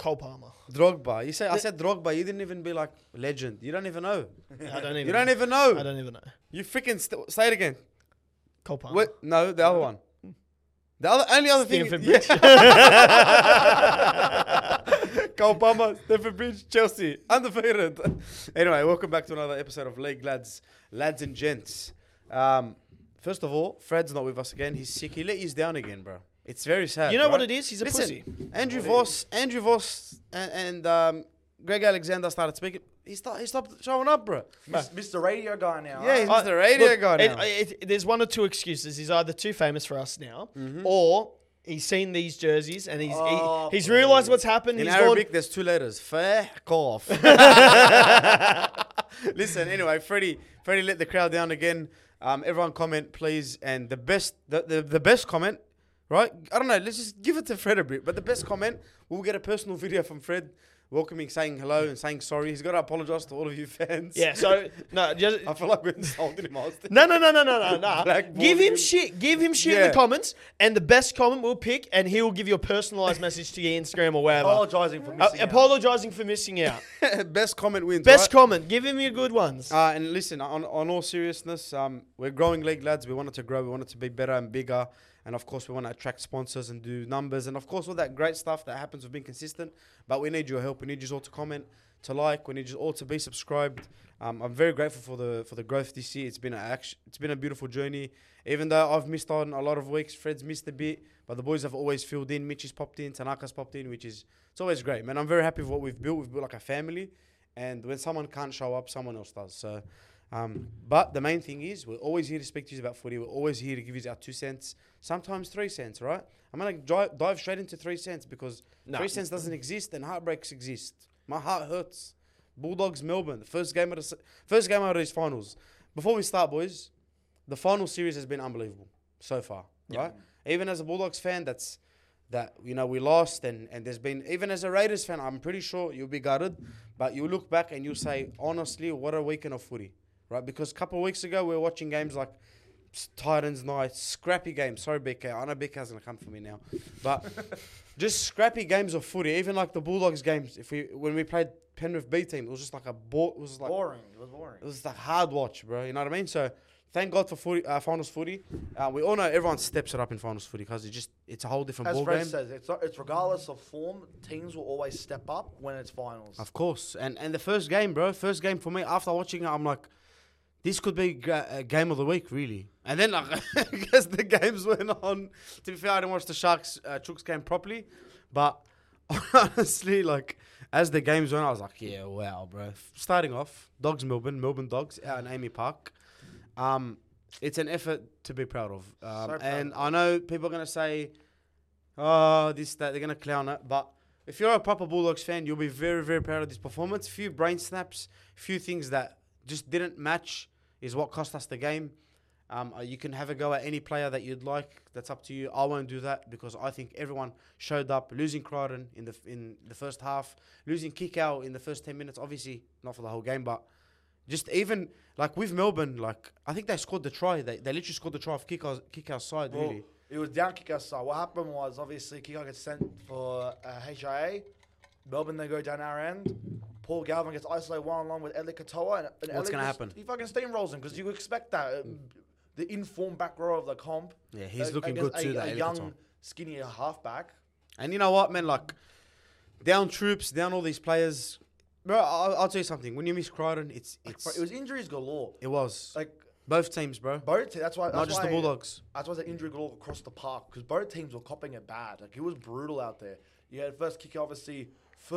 Cole Palmer. Drogba. I said Drogba. You didn't even be like legend. You don't even know. I don't even. You don't even know. I don't even know. You freaking say it again. Cole Palmer. Wait, no, the other one. The only other thing. Stamford Bridge. Cole Palmer, Stamford Bridge, Chelsea, undefeated. Anyway, welcome back to another episode of League Lads and Gents. First of all, Fred's not with us again. He's sick. He let you down again, bro. It's very sad. You know right? what it is? He's a Listen, pussy. Andrew Voss and Greg Alexander started speaking. He stopped showing up, bro. Mr. Radio guy now. Yeah, he's huh? Mr. Radio Look, guy now. there's one or two excuses. He's either too famous for us now, or he's seen these jerseys and he's realised what's happened. In He's Arabic, there's two letters. Fuck off. Listen, anyway, Freddie let the crowd down again. Everyone comment, please. And the best comment, right? I don't know. Let's just give it to Fred a bit. But the best comment, we'll get a personal video from Fred welcoming, saying hello and saying sorry. He's got to apologise to all of you fans. Yeah, so no, just I feel like we're insulting him. no. Blackboard Give him him. shit. Give him shit in Yeah. the comments, and the best comment we'll pick, and he will give you a personalised message to your Instagram or wherever. Apologising for missing out. Apologising for missing out. Best comment wins. Best right? comment. Give him your good ones. And listen, on all seriousness, we're growing League Lads. We want it to grow. We want it to be better and bigger. And of course, we want to attract sponsors and do numbers. And of course, all that great stuff that happens with being consistent. But we need your help. We need you all to comment, to like. We need you all to be subscribed. I'm very grateful for the growth this year. It's been a beautiful journey. Even though I've missed on a lot of weeks, Fred's missed a bit, but the boys have always filled in. Mitch's popped in, Tanaka's popped in, it's always great, man. I'm very happy with what we've built. We've built like a family, and when someone can't show up, someone else does. So, but the main thing is, we're always here to speak to you about footy. We're always here to give you our 2 cents, sometimes 3 cents, right? I'm gonna dive straight into 3 cents because 3 cents doesn't exist and heartbreaks exist. My heart hurts. Bulldogs Melbourne, the first game out of these finals. Before we start, boys, the final series has been unbelievable so far, right? Even as a Bulldogs fan, we lost, and there's been, even as a Raiders fan, I'm pretty sure you'll be gutted, but you look back and you say, honestly, what a weekend of footy, right? Because a couple of weeks ago, we were watching games like Titans Knights, scrappy games. Sorry, BK. I know BK's going to come for me now. But just scrappy games of footy, even like the Bulldogs games. When we played Penrith B team, it was just like boring. It was boring. It was like hard watch, bro. You know what I mean? So thank God for footy, finals footy. We all know everyone steps it up in finals footy because it's a whole different As ball Fred game. says, it's regardless of form, teams will always step up when it's finals. Of course. And the first game, bro. First game for me, after watching it, I'm like, this could be a game of the week, really. And then, like, as the games went on, to be fair, I didn't watch the Chooks game properly. But honestly, like, as the games went, I was like, yeah, wow, bro. Starting off, Dogs Melbourne Dogs out in Amy Park. It's an effort to be proud of. And I know people are going to say, this, that, they're going to clown it. But if you're a proper Bulldogs fan, you'll be very, very proud of this performance. Few brain snaps, few things that just didn't match is what cost us the game. You can have a go at any player that you'd like. That's up to you. I won't do that because I think everyone showed up. Losing Crichton in the first half, losing Kikau in the first 10 minutes. Obviously, not for the whole game, but just even like with Melbourne, like I think they scored the try. They literally scored the try off Kikau's side. Well, really, it was down Kikau's side. What happened was, obviously, Kikau gets sent for HIA. Melbourne, they go down our end. Paul Galvin gets isolated one-on-one with Ellie Katoa. And What's going to happen? He fucking steamrolls him because you expect that. The informed back row of the comp. Yeah, he's looking good too. A young, skinny halfback. And you know what, man? Like, down troops, down all these players. Bro, I'll tell you something. When you miss Crichton, it was injuries galore. It was. Like both teams, bro. That's why. Not just the Bulldogs. That's why the injury galore across the park because both teams were copping it bad. Like it was brutal out there. You had first kick, obviously.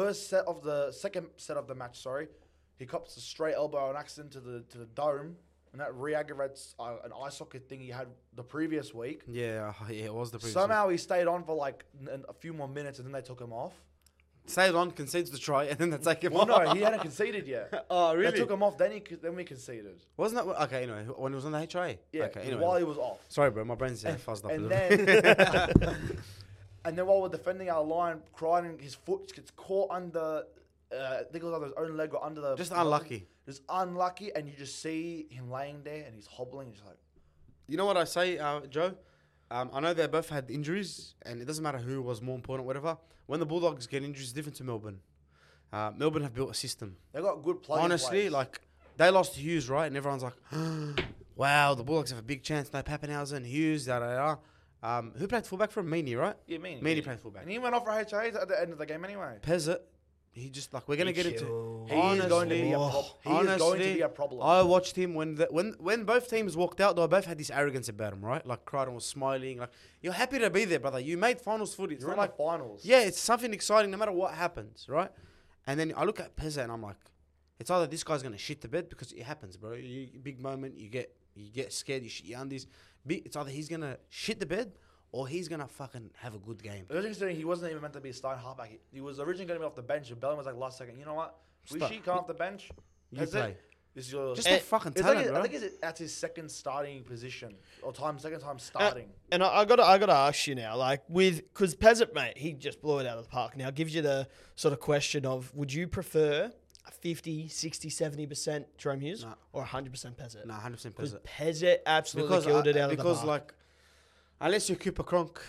Second set of the match. Sorry, he cops a straight elbow on accident to the dome, and that re-aggravates an eye socket thing he had the previous week. Yeah, it was the previous. Somehow he stayed on for like a few more minutes, and then they took him off. Stayed on, concedes the try, and then they take him Well, off. no, he hadn't conceded yet. Oh, really? They took him off, then we conceded. Wasn't that okay? Anyway, when he was on the HIA. Yeah, Okay. Anyway. while he was off. Sorry, bro. My brain's fuzzed up a And little bit. then, and then while we're defending our line, Crichton, his foot gets caught under. I think it was under his own leg or under the. Just unlucky. Just unlucky, and you just see him laying there, and he's hobbling. He's like, You know what I say, Joe? I know they both had injuries, and it doesn't matter who was more important, whatever. When the Bulldogs get injuries, it's different to Melbourne. Melbourne have built a system. They got good players. Honestly, like they lost to Hughes, right? And everyone's like, "Wow, the Bulldogs have a big chance." No Pappenhausen, Hughes, da da da. Who played fullback from Meany, right? Yeah, Meany. Meany played fullback. And he went off for HIA at the end of the game anyway. Pezzett, he just like we're gonna get into. He is going to be a problem. He is going to be a problem. I watched him when both teams walked out. They both had this arrogance about him, right? Like Crichton was smiling, like you're happy to be there, brother. You made finals footy. It's You're not in like the finals. yeah, it's something exciting no matter what happens, right? And then I look at Pezzett and I'm like, it's either this guy's gonna shit the bed because it happens, bro. Big moment, you get scared, you shit your undies. It's either he's gonna shit the bed or he's gonna fucking have a good game. Originally considering he wasn't even meant to be a starting halfback. He was originally going to be off the bench, and Bellingham was like last second. You know what? Start. We come off the bench. You That's play. it. This is your. Just have fucking It's talent, like, bro. I think that's his second starting position or second time starting. And I gotta ask you now, like because Pezzett, mate, he just blew it out of the park. Now gives you the sort of question of would you prefer a 50, 60, 70% Jerome Hughes Nah. or 100% Pezzett? Nah, 100% Because Pezzett. Pezzett absolutely killed it out of the Because park. like, unless you're Cooper Cronk,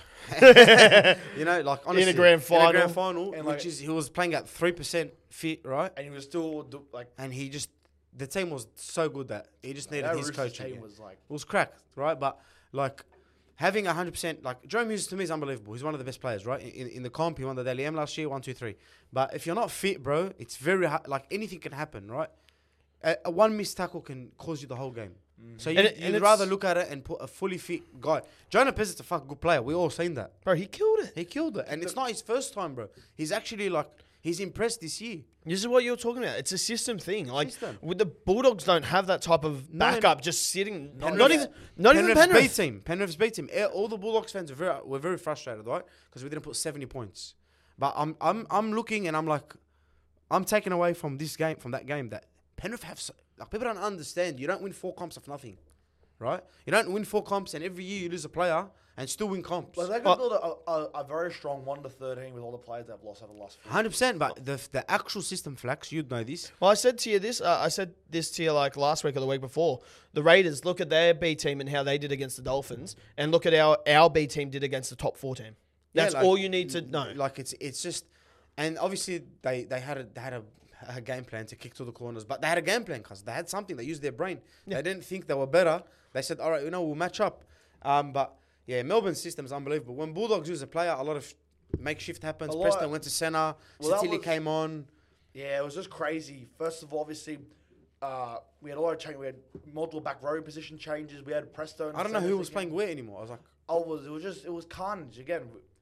you know, like honestly, In a grand final, And which like- is he was playing at 3% fit, right? And he was still like. And he just the team was so good that he just needed That his Roosters coaching. team Yeah. was like. It was cracked, right? But like having 100%, like Jerome Hughes to me is unbelievable. He's one of the best players, right? In the comp, he won the Daily M last year, 1, 2, 3. But if you're not fit, bro, it's very hard. Like anything can happen, right? A one missed tackle can cause you the whole game. So And you'd it's- rather look at it and put a fully fit guy. Jonah Pezzett's a fucking good player. We all seen that. Bro, he killed it. He killed it, and it's not his first time, bro. He's actually like he's impressed this year. This is what you're talking about. It's a system thing. Like System. with the Bulldogs, don't have that type of No, backup just sitting. Not Not yet. even. Not even Penrith's Penrith. beat him. Penrith's beat him. All the Bulldogs fans were very frustrated, right? Because we didn't put 70 points. But I'm looking and I'm like, I'm taken away from this game, from that game that Penrith have. Like people don't understand. You don't win 4 comps off nothing, right? You don't win 4 comps and every year you lose a player and still win comps. But they could build a very strong 1-13 with all the players they've lost over the last 4 100%. But the actual system, Flax, you'd know this. Well, I said to you this. I said this to you like last week or the week before. The Raiders, look at their B team and how they did against the Dolphins, and look at our B team did against the top 4 team. That's Yeah, like- all you need to know. Like it's just, and obviously they had a game plan to kick to the corners, but they had a game plan because they had something. They used their brain. Yeah. They didn't think they were better. They said, all right, we'll match up. But yeah, Melbourne's system is unbelievable. When Bulldogs use a player, a lot of makeshift happens. A lot. Preston went to centre. Well, that Satili was- came on. Yeah, it was just crazy. First of all, obviously, we had a lot of change. We had multiple back row position changes. We had Presto. I don't know who was playing where anymore. I was like, It was carnage again.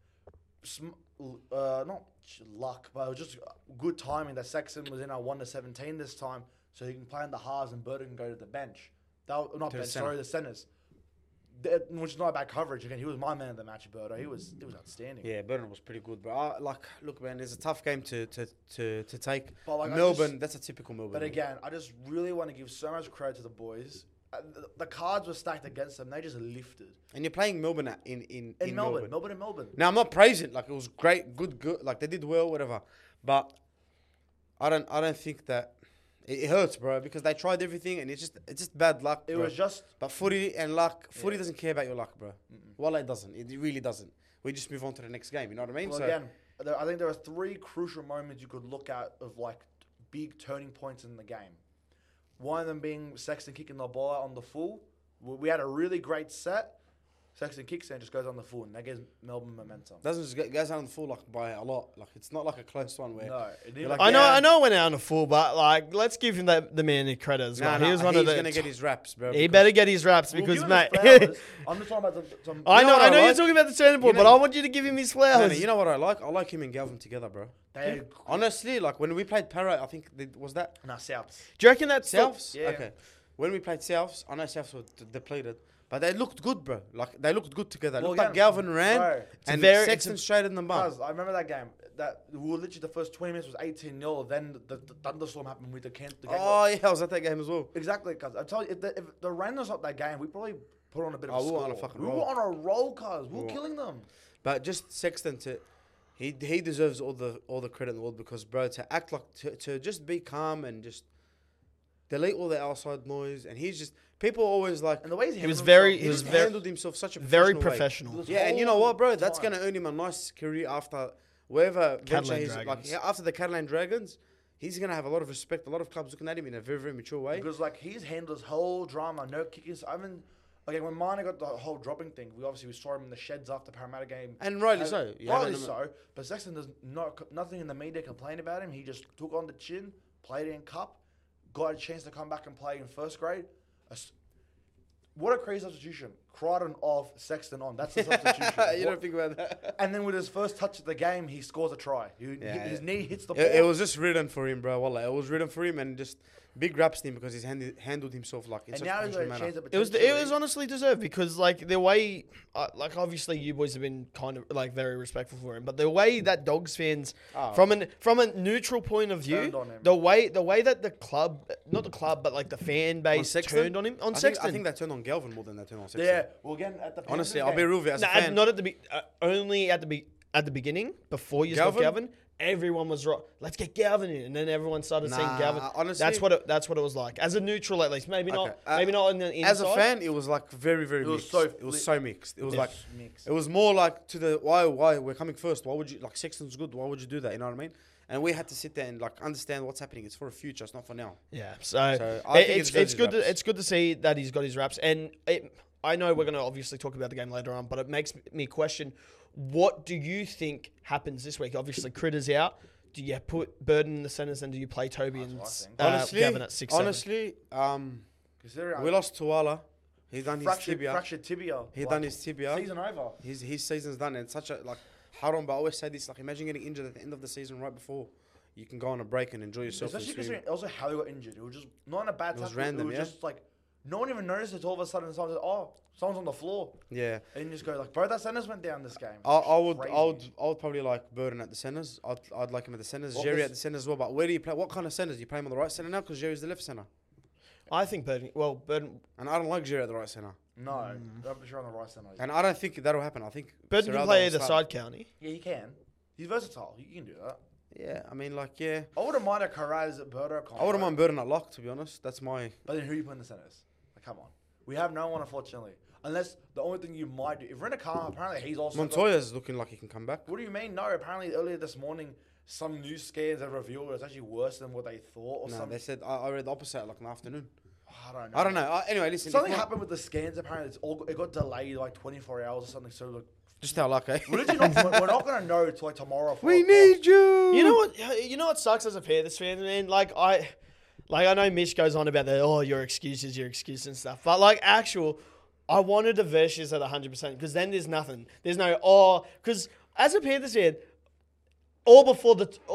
Not luck, but it was just good timing that Sexton was in our 1-17 this time, so he can play in the halves and Burton can go to the bench. Not To the bench, centre. sorry, the centers. Which is not bad coverage. Again, he was my man of the match, Burto. He was outstanding. yeah, Burton was pretty good, bro. Look, man, it's a tough game to take. But, like, I Melbourne, that's a typical Melbourne. But again, I just really want to give so much credit to the boys. The cards were stacked against them. They just lifted. and you're playing Melbourne in Melbourne. Melbourne. Now I'm not praising like it was great, good, like they did well, whatever. But I don't think that it hurts, bro, because they tried everything and it's just bad luck. It bro. was just But footy and luck, footy Yeah. doesn't care about your luck, bro. Well, it doesn't. It really doesn't. We just move on to the next game. You know what I mean? well, again. I think there are 3 crucial moments you could look at of like big turning points in the game. One of them being Sexton kicking the ball out on the full. We had a really great set. Sexton kicks and just goes on the full, and that gives Melbourne momentum. doesn't just goes on the full like by a lot. Like it's not like a close one where. No, it You're didn't like, I know. yeah. I know. It went out on a full, but like, let's give him the man the credit as well. He was one he's of the. gonna get his raps, bro. He because- better get his raps We'll because, give him mate. his flowers. I'm just talking about some. I You know know. what I I know you're like? talking about the turning point, You but know- I want you to give him his No, flowers. no, you know what I like? I like him and Galvin together, bro. They Honestly, like when we played Para, I think was that no Souths. Do you reckon that's Souths? Yeah. Okay. When we played Souths, I know Souths were depleted, but they looked good, bro. Like they looked good together. It Well, looked like again, Galvin ran bro, and very- Sexton straight in the bum. Guys, I remember that game. That we were literally the first 20 minutes was 18-0. Then the thunderstorm happened with the game. Oh yeah, I was at that game as well. Exactly, cuz I tell you, if the rain was not that game, we probably put on a bit of Oh, a we score. were on a fucking we roll. were on a roll, cuz. We We were were. killing them. But just Sexton he deserves all the credit in the world because bro to act like to just be calm and just delete all the outside noise, and he's just people always like. And the way He was very- He was handled himself such a very way. professional. This Yeah, and you know whole what, bro? That's time. gonna earn him a nice career after wherever venture Catalan he's like. Dragons. Yeah, after the Catalan Dragons, he's gonna have a lot of respect. A lot of clubs looking at him in a very, very mature way. Because like he's handled his whole drama, no kickers. I mean, okay, when Mane got the whole dropping thing, we saw him in the sheds after Parramatta game. And rightly so. You Rightly haven't- so. But Sexton does nothing in the media complain about him. He just took on the chin, played in cup, got a chance to come back and play in first grade. What a crazy substitution. Crichton off, Sexton on. That's the substitution. You don't think about that. And then with his first touch of the game, he scores a try. His knee hits the ball. It was just written for him, bro. Wallah, it was written for him, and just big raps to him because he's handled himself like in and such now a he's got professional a chance manner. at It was potentially- honestly deserved because like the way like obviously you boys have been kind of like very respectful for him, but the way that Dogs fans Oh. from a neutral point of view, Turned on him. the way that the club, not the club, but like the fan base Sexton? turned on him on I Sexton. think they turned on Galvin more than they turned on Sexton. Yeah, well, again, at the Honestly, Panthers I'll be game- real with you as a No, fan. not at the only at the beginning before you got Galvin? Galvin. Everyone was right. Let's get Galvin in, and then everyone started saying Nah, Galvin. honestly- that's what it was like as a neutral at least. Maybe Okay, maybe not on the inside. As a fan, it was like very, very It was mixed. so It was so mixed. It was like mixed. it was more like to the why we're coming first. Why would you like Sexton's good? Why would you do that? You know what I mean? And we had to sit there and like understand what's happening. It's for the future. It's not for now. Yeah, so, So, I think it's it deserves it's his good raps. it's good to see that he's got his raps, and I know we're going to obviously talk about the game later on, but it makes me question: what do you think happens this week? Obviously, Critter's out. Do you put Burden in the centres, and do you play Toby and what I think. Honestly, Gavin at 6-7? honestly, Considering we lost Tuala. He's done his tibia. fractured tibia. He Like, done his tibia. Season over. His season's done. And it's such a like haram. But I always say this: like, imagine getting injured at the end of the season, right before you can go on a break and enjoy yourself. Especially and swim. considering also how he got injured. It was just not in a bad It was tackle. random, It was yeah? just like no one even noticed it. All of a sudden, someone said, "Oh, someone's on the floor," Yeah. and you just go like, "Bro, that centers went down this game." I would Crazy. probably like Burden at the centres. I'd like him at the centres. What Jerry was- at the centres as well. But where do you play? What kind of centres? Do you play him on the right centre now? Because Jerry's the left centre. I think Burden. Well, Burden And I don't like Jerry at the right centre. No, I'm sure on the right center. And I don't think that'll happen. I think Burden can Serraldo play will either start. side, county. Yeah, he can. He's versatile. He can do that. Yeah, I mean, like, yeah. I wouldn't mind a Carraz Berto combo. I wouldn't mind Burden at lock, to be honest. That's my. But then who you put in the centers? Like, come on. We have no one, unfortunately. Unless the only thing you might do. If we're in a car, apparently he's also. got- Montoya's looking like he can come back. What do you mean? No, apparently earlier this morning, some news scans have revealed it's actually worse than what they thought or No, something. they said I read the opposite like in the afternoon. I don't know. I don't know. Anyway, listen. Something if not- happened with the scans. Apparently, it got delayed like 24 hours or something. So like, Just how luck, eh? we're not going to know till like tomorrow. We need you. You know what? You know what sucks as a Panthers fan, man. Like I know Mitch goes on about your excuses and stuff, but like I wanted the Versus at 100% because then there's nothing. There's no because as a Panthers fan, all before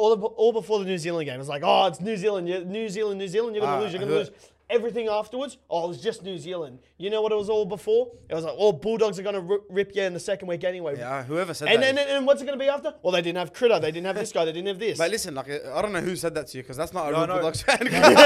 the New Zealand game, it was like, it's New Zealand, New Zealand, you're gonna lose, you're gonna lose. Everything afterwards, it was just New Zealand. You know what it was all before? It was like, Bulldogs are gonna rip you in the second week anyway. Yeah, whoever said And that. and what's it gonna be after? Well, they didn't have Critter, they didn't have this guy, they didn't have this. But listen, like I don't know who said that to you because that's not a No, real no. Bulldogs fan.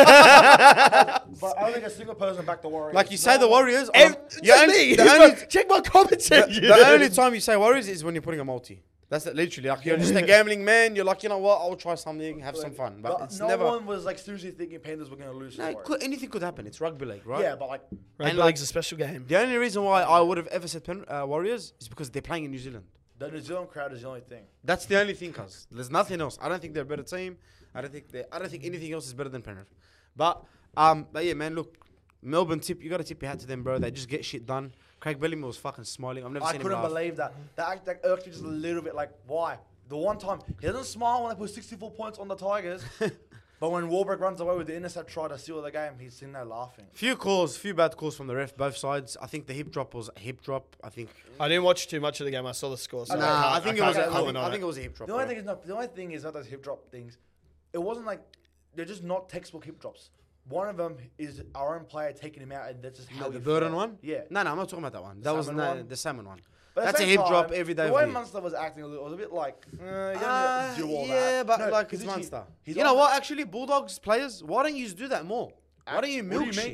But I don't think a single person backed the Warriors. Like you say, the Warriors. Just me. Check my comments. The only time you say Warriors is when you're putting a multi. That's it, literally like you're just a gambling man. You're like, you know what? I'll try something, have some fun. But it's no never. one was like seriously thinking Panthers were going to lose. to the No, Warriors. anything could happen. It's rugby league, right? Yeah, but like Rugby like- league's a special game. The only reason why I would have ever said Warriors is because they're playing in New Zealand. the New Zealand crowd is the only thing. That's the only thing, cuz there's nothing else. I don't think they're a better team. I don't think anything else is better than Penrith. But yeah, man, look, Melbourne you got to tip your hat to them, bro. They just get shit done. Craig Bellamy was fucking smiling. I've never I seen him couldn't laugh. believe that. That irked me just a little bit. Like, why? The one time he doesn't smile when they put 64 points on the Tigers, but when Warbrick runs away with the intercept try to seal the game, he's sitting there laughing. Few bad calls from the ref, both sides. I think the hip drop was a hip drop. I think. I didn't watch too much of the game. I saw the score. So I think it was. can't I comment think it was a hip drop. The only thing is not. The only thing is not those hip drop things. It wasn't like they're just not textbook hip drops. One of them is our own player taking him out, and that's just how the he Burden felt. one. Yeah. No, I'm not talking about that one. That was Salmon one? the salmon one. But at That's the a same hip drop time, every day The of way the year. Munster was acting, it was a bit like, you don't need to do all that. Yeah, but No, like 'cause it's he- Munster. he's You know on- what? Actually, Bulldogs players, why don't you do that more? Why don't you milk What do you shit? mean?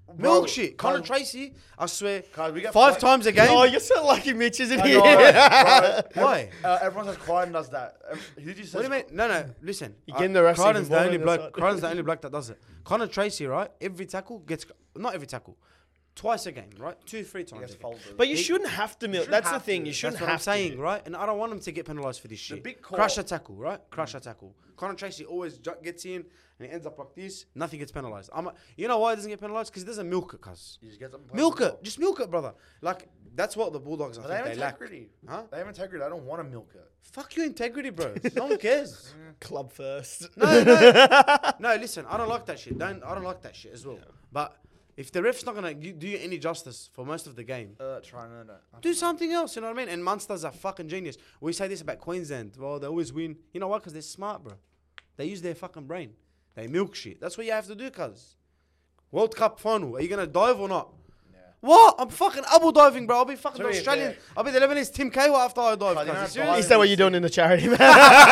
Milk Bro, shit. Connor cuz- Tracy, I swear, cuz we get 5 fight- times a game. Oh, you're so lucky Mitch isn't I here. know, bro. Why? Everyone says Crichton does that. Who do you say? What do you mean? No, listen. You're getting the rest Crichton's even the only more on bloke. the side. Crichton's the only bloke that does it. Connor Tracy, right? Every tackle gets not every tackle, twice a game, right? 2-3 He times. gets A game. folded. But you shouldn't have to milk. shouldn't That's the have thing. to. You shouldn't That's what I'm have saying, to. right? And I don't want him to get penalised for this shit. big call- Crush a tackle, right? Crush a tackle. Connor Tracy always gets in and he ends up like this. Nothing gets penalised. You know why he doesn't get penalised? Because he doesn't milk it, cuz. You just get them Milk it. Just milk it, brother. Like, that's what the Bulldogs, I But they think have they lack. integrity. Huh? They have integrity. I don't want to milk it. Fuck your integrity, bro. No one cares. Club first. No, listen, I don't like that shit. I don't like that shit as well. But if the ref's not gonna do you any justice for most of the game, Try and earn it. do something else. You know what I mean? And Munster's a fucking genius. We say this about Queensland. Well, they always win. You know why? Because they're smart, bro. They use their fucking brain. They milk shit. That's what you have to do, cuz. World Cup final. Are you gonna dive or not? Yeah. What? I'm fucking double diving, bro. I'll be fucking To be Australian. fair- I'll be the Lebanese Tim Cahill after I dive. Cuz you Cuz. don't You have serious? Is that what you're doing in the charity, man?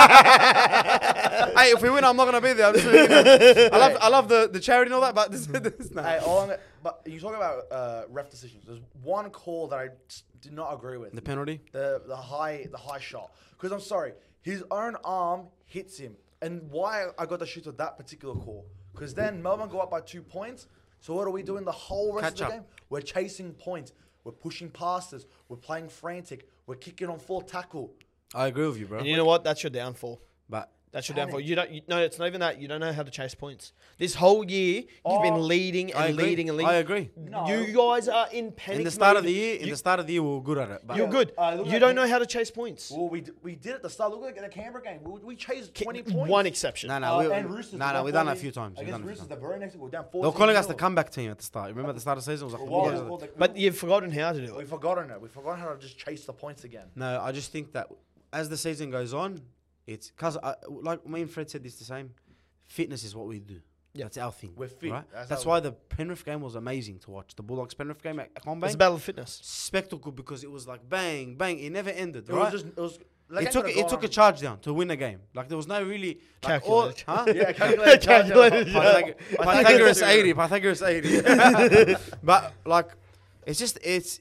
Hey, if we win, I'm not gonna be there. I'm just really, I love the charity and all that, but this nah. Hey, but you talk about ref decisions. There's one call that I did not agree with. The penalty. The high shot. Because I'm sorry, his own arm hits him. And why I got the shit with that particular call? Because then Melbourne go up by 2 points. So what are we doing the whole rest Catch of up. the game? We're chasing points. We're pushing passes. We're playing frantic. We're kicking on full tackle. I agree with you, bro. And you know what? That's your downfall. But That's your downfall. No, it's not even that. You don't know how to chase points. This whole year, you've been leading I and agree. leading and leading. I agree. No. You guys are in panic In the start mode. of the year, we were good at it. But You're good. look You at don't me. know how to chase points. Well, we did at the start. Look at the Canberra game. We chased 20 points. One exception. No, And Roosters. we've done it a few times. Against Roosters, the very next week, we're down 14. They were calling us the comeback team at the start. Remember at the start of the season? It was like, Well, the we Bulldogs. But you've forgotten how to do We've it. forgotten it. We've forgotten how to just chase the points again. No, I just think that as the season goes on, it's because like me and Fred said this the same. Fitness is what we do. Yeah. That's our thing. We're fit. Right? That's That's how- why the Penrith game was amazing to watch. The Bulldogs Penrith game at Combank. It's a battle of fitness. Spectacle because it was like bang, bang. It never ended. It Right? was just. It was. It took a charge down to win the game. Like there was no really like, Calculated. huh? Yeah, calculated. Calculated. Pythagoras 80. Pythagoras 80. But like, it's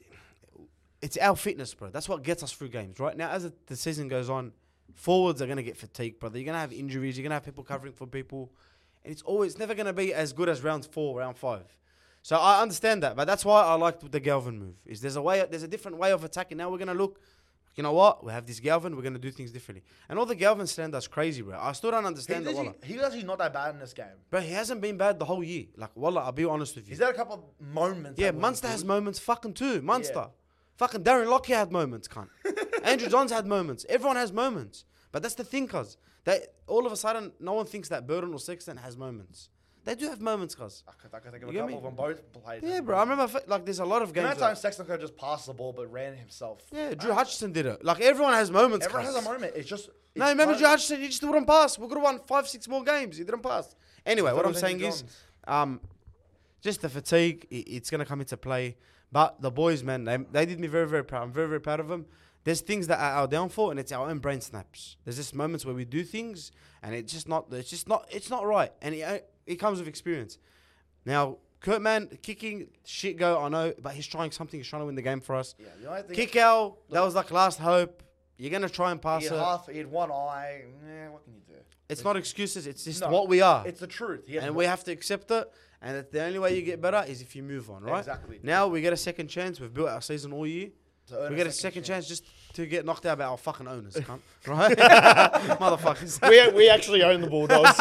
our fitness, bro. That's what gets us through games, right? Now, as the season goes on, forwards are gonna get fatigued, brother. You're gonna have injuries. You're gonna have people covering for people, and it's never gonna be as good as round 4, round 5. So I understand that, but that's why I liked the Galvin move. Is there's a different way of attacking. Now we're gonna look. You know what? We have this Galvin. We're gonna do things differently. And all the Galvin stand that's crazy, bro. I still don't understand that. Wallah. He was actually not that bad in this game. But he hasn't been bad the whole year. Like, wallah, I'll be honest with you. He's had a couple of moments. Yeah, that were Munster has good. moments fucking too. Munster. Yeah. Fucking Darren Lockyer had moments, cunt. Andrew Johns had moments. Everyone has moments. But that's the thing, cuz. All of a sudden, no one thinks that Burden or Sexton has moments. They do have moments, cuz. I can think of You a get couple me? of them both played. Yeah, bro. I remember, like, there's a lot of The games. amount of times Sexton could have just passed the ball but ran himself. Yeah, Drew Hutchison did it. Like, everyone has moments, Everyone cuz. has a moment. It's just. No, it's remember kind Drew of- Hutchison? He just wouldn't pass. We could have won 5-6 more games. He didn't pass. Anyway, what thought I'm it was saying Andrew is, Johns. just the fatigue, it's going to come into play. But the boys, man, they did me very, very proud. I'm very, very proud of them. There's things that are our downfall, and it's our own brain snaps. There's just moments where we do things, and it's not right. And it comes with experience. Now, Kurt, man, kicking, shit go, I know, but he's trying something. He's trying to win the game for us. Yeah, the only thing. Kick out, that was like last hope. You're going to try and pass He it. had he had one eye. What can you do? It's not excuses. It's just No, what we are. It's the truth. He had And one- we have to accept it. And the only way you get better is if you move on, right? Exactly. Now we get a second chance. We've built our season all year. to earn We a get a second chance just to get knocked out by our fucking owners, cunt. Right? Motherfuckers. We actually own the Bulldogs.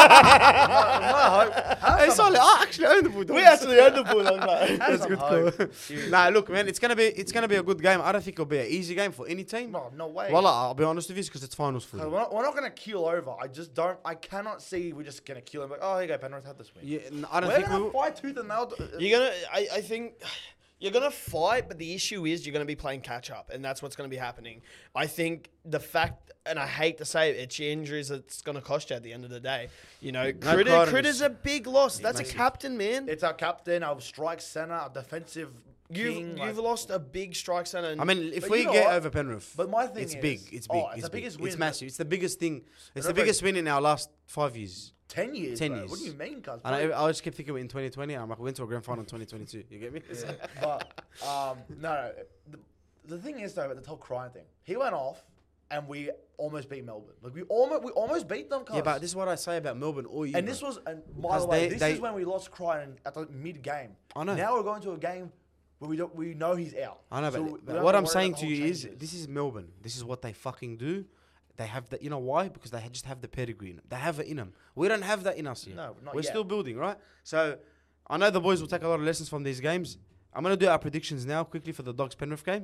Hey, sorry, I actually own the Bulldogs. we actually own the Bulldogs, mate. That's good. Nah, look, man, it's gonna be a good game. I don't think it'll be an easy game for any team. No way. Well, I'll be honest with you, because it's finals for We're you. not going to keel over. I cannot see we're just going to keel him. Like, oh, here you go, Penrith had this win. Yeah, I don't We're think we going will. to fight tooth and nail. I think you're gonna fight, but the issue is you're gonna be playing catch up, and that's what's gonna be happening. I think the fact, and I hate to say it, it's your injuries that's gonna cost you at the end of the day. You know, Critter's a big loss. That's massive. a captain, man. It's our captain, our strike center, our defensive king. You've lost a big strike center. And I mean, if But we you know get what? over Penrith, But my thing it's is- big. It's oh, big. it's It's the big. biggest It's win. massive. It's the biggest thing. It's the Remember- biggest win in our last 5 years. 10 years, 10 bro. years. What do you mean, cuz? And I just kept thinking in 2020. I'm like, we went to a grand final in 2022. You get me? Yeah. But no. The thing is though, about the whole crying thing. He went off, and we almost beat Melbourne. Like we almost beat them. Cuz. Yeah, but this is what I say about Melbourne all year. And bro. this was, and by Because the way, they- this is when we lost Crying at the mid game. I know. Now we're going to a game where we know he's out. I know, So but, we but don't what have I'm to worry saying about to the you whole is, changes. this is Melbourne. This is what they fucking do. They have that. You know why? Because they just have the pedigree in them. They have it in them. We don't have that in us yet. No, not We're yet. still building, right? So I know the boys will take a lot of lessons from these games. I'm gonna do our predictions now quickly for the Dogs Penrith game.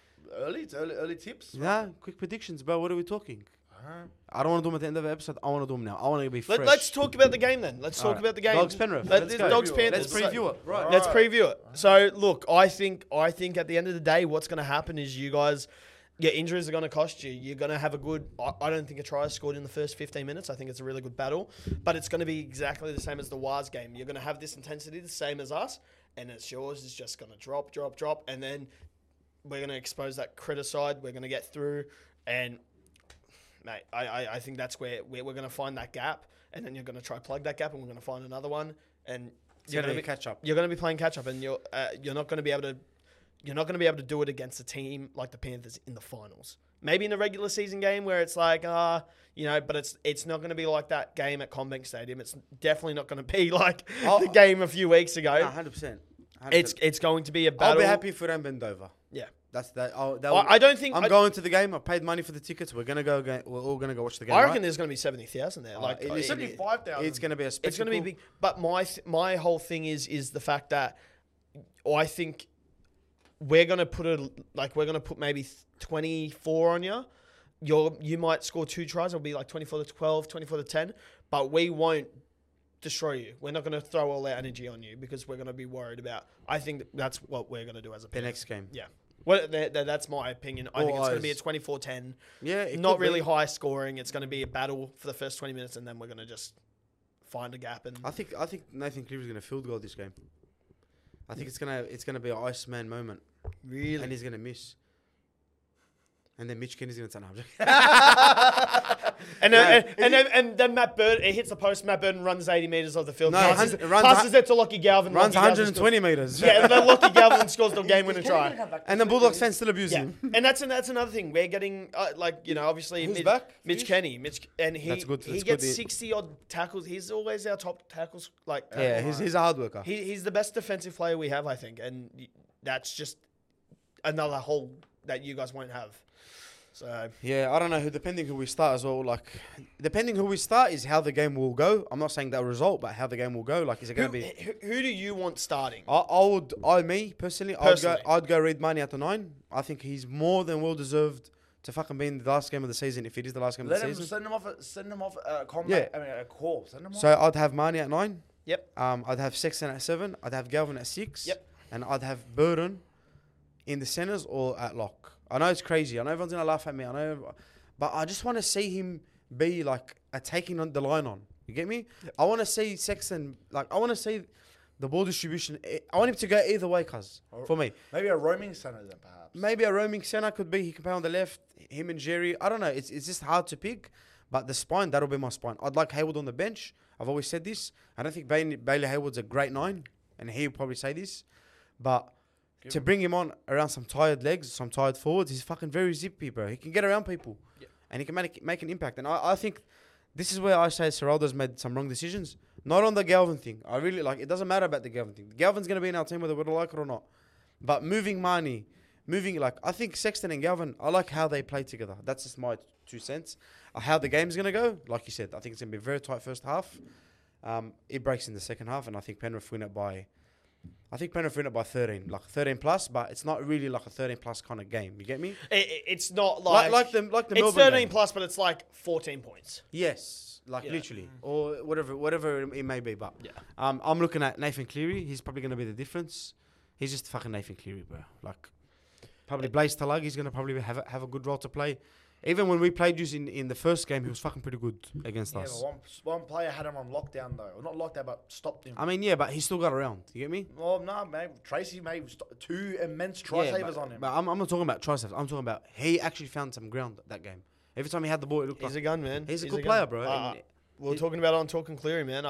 Early tips. Yeah, quick predictions, bro. What are we talking? Uh-huh. I don't want to do them at the end of the episode. I want to do them now. I want to be fresh. Let's talk about the game then. Let's talk Alright. about the game. Dogs Penrith. Let's Let's go. Dogs Preview it. Panthers. Let's preview it. Right. Let's Alright. preview it. So look, I think at the end of the day, what's going to happen is you guys, your injuries are going to cost you. You're going to have a good. I don't think a try is scored in the first 15 minutes. I think it's a really good battle, but it's going to be exactly the same as the Wars game. You're going to have this intensity, the same as us, and it's yours is just going to drop, and then we're going to expose that critter side. We're going to get through, and mate, I think that's where we're going to find that gap, and then you're going to try plug that gap, and we're going to find another one, and It's gonna be catch up. you're going to be playing catch up, and you're not going to be able to do it against a team like the Panthers in the finals. Maybe in a regular season game where it's like but it's not going to be like that game at Combank Stadium. It's definitely not going to be like the game a few weeks ago. 100%. It's going to be a I'll battle. be happy if we don't bend over. Yeah. That's that. I don't think. I'm going to the game. I paid money for the tickets. We're gonna go. We're all gonna go watch the game. I reckon right? there's going to be 70,000 there. Like it is- 75,000. It's gonna be a it's spectacle. going to be big. But my whole thing is the fact that I think we're going to put maybe 24 on you. You might score 2 tries. It'll be like 24-12, 24-10. But we won't destroy you. We're not going to throw all our energy on you because we're going to be worried about. I think that's what we're going to do as a the Panthers. next game. Yeah. Well, that's my opinion. I think it's going to be a eyes. 24-10. Yeah, it Not could really be. high scoring. It's going to be a battle for the first 20 minutes, and then we're going to just find a gap. And I think Nathan Cleary's gonna field goal this game. I think it's gonna be an Iceman moment, really, and he's gonna miss. And then Mitch Kenny's gonna turn up. and then Matt Burton, it hits the post. Matt Burton runs 80 meters off the field. No, passes runs passes it to Lockie Galvin. Runs Lockie Galvin 120 meters. scores. Yeah, and then Lockie Galvin scores the game-winning try. And then Bulldogs fans still abuse Yeah, him. and that's another thing. We're getting obviously Who's back? Mitch Finish? Kenny, and That's good. he That's gets good. 60 odd tackles. He's always our top tackles. Yeah, he's a hard worker. He's the best defensive player we have, I think, and that's just another hole that you guys won't have. So Yeah, I don't know depending who we start as well. Like, depending who we start is how the game will go. I'm not saying that result, but how the game will go. Like, is it going to be? who do you want starting? Me personally, Personally. I'd go Reid Marnie at the 9. I think he's more than well deserved to fucking be in the last game of the season if it is the last game of Let the him season. send him off a combat. Yeah. I mean, a call. Send him off. So I'd have Marnie at 9. Yep. I'd have Sexton at 7. I'd have Galvin at 6. Yep. And I'd have Burton in the centres or at lock. I know it's crazy. I know everyone's gonna laugh at me. I know, but I just want to see him be like taking on the line on. You get me? Yep. I want to see Sexton. Like, I want to see the ball distribution. I want him to go either way, for me. Maybe a roaming center then, perhaps. Maybe a roaming centre could be. He can play on the left. Him and Jerry. I don't know. It's just hard to pick. But the spine, that'll be my spine. I'd like Hayward on the bench. I've always said this. I don't think Bailey Hayward's a great 9, and he'll probably say this. But to bring him on around some tired legs, some tired forwards, he's fucking very zippy, bro. He can get around people, and he can make an impact. And I think this is where I say Serraldo's made some wrong decisions. Not on the Galvin thing. I really like. It doesn't matter about the Galvin thing. Galvin's gonna be in our team whether we like it or not. But moving Marnie, I think Sexton and Galvin, I like how they play together. That's just my 2 cents. How the game's gonna go, like you said, I think it's gonna be a very tight first half. It breaks in the second half, and I think Penrith win it by 13, like 13 plus, but it's not really like a 13 plus kind of game. You get me? It's not Like the it's Melbourne 13 game. plus, but it's like 14 points. Yes, like Yeah. literally, or whatever it may be. But Yeah. I'm looking at Nathan Cleary. He's probably going to be the difference. He's just fucking Nathan Cleary, bro. Like, probably Blaze Talag. He's going to probably have a good role to play. Even when we played you in the first game, he was fucking pretty good against Yeah, us. but one player had him on lockdown though. Or not lockdown, but stopped him. I mean, yeah, but he still got around. You get me? Well, no, mate. Tracy made 2 immense try savers on him. But I'm not talking about try saves. I'm talking about he actually found some ground that game. Every time he had the ball, it looked He's like a gun, man. he's a gun. good player, bro. And We were talking about it on Talking Cleary, man.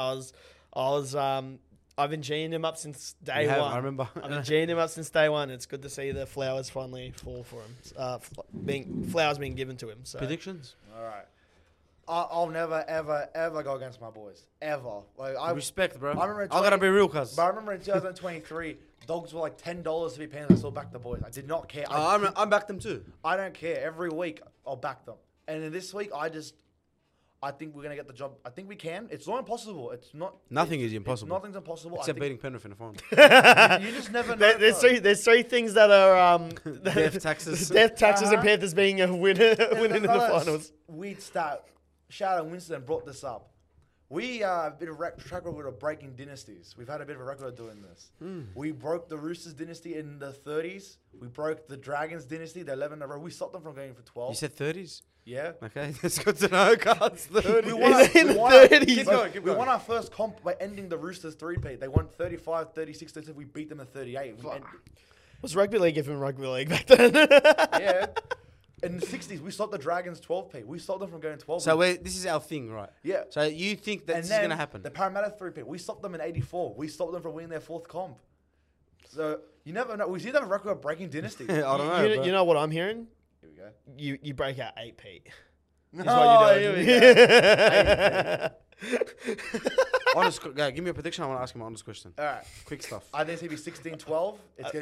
I've been G'ing him up since day You have, one. I remember. I've been G'ing him up since day one. It's good to see the flowers finally fall for him. Flowers being given to him. So. Predictions? All right. I'll never, ever, ever go against my boys. Ever. Like, Respect, bro. I remember I gotta be real, cuz. But I remember in 2023, dogs were like $10 to be paying. I still back the boys. I did not care. I'm back them too. I don't care. Every week, I'll back them. And then this week, I think we're going to get the job. I think we can. It's not impossible. It's not. Nothing is impossible. Nothing's impossible. Except beating Penrith in the final. You just never know. There's three things that are Death taxes. death taxes and Uh-huh. Panthers being a winner winning in the Another finals. Weird stat. Shout out Winston brought this up. We have a bit of track record of breaking dynasties. We've had a bit of a record of doing this. We broke the Roosters dynasty in the 30s. We broke the Dragons dynasty, the 11 in a row. We stopped them from going for 12. You said 30s? Yeah. Okay, that's good to know, cuz. 30. We won, Is it in we the won 30s? Keep going, keep we going. won our first comp by ending the Roosters 3-peat. They won 35, 36, 37. We beat them in 38. Was rugby league even rugby league back then? Yeah. In the 60s, we stopped the Dragons 12-peat. We stopped them from going 12. So this is our thing, right? Yeah. So you think that And this is then going to happen? The Parramatta 3-peat. We stopped them in 84. We stopped them from winning their fourth comp. So you never know. We seem to have a record of breaking dynasties. I don't know. you, bro. you know what I'm hearing? Here we go. You break out 8 Pete. Is Oh, what you're doing. here Honest, give me a prediction. I want to ask him an honest question. All right. Quick stuff. I think it's going to be 16-12.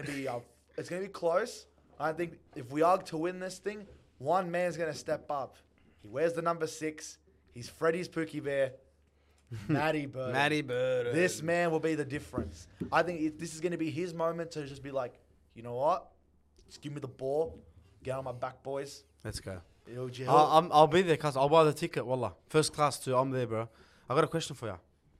It's going to be close. I think if we are to win this thing, one man's going to step up. He wears the number 6. He's Freddie's Pookie Bear. Matty Bird. Matty Bird. This man will be the difference. I think this is going to be his moment to just be like, you know what? Just give me the ball. Get on my back, boys. Let's go. He'll- I'll be there, cuz. I'll buy the ticket, wallah. First class too. I'm there, bro. I got a question for you.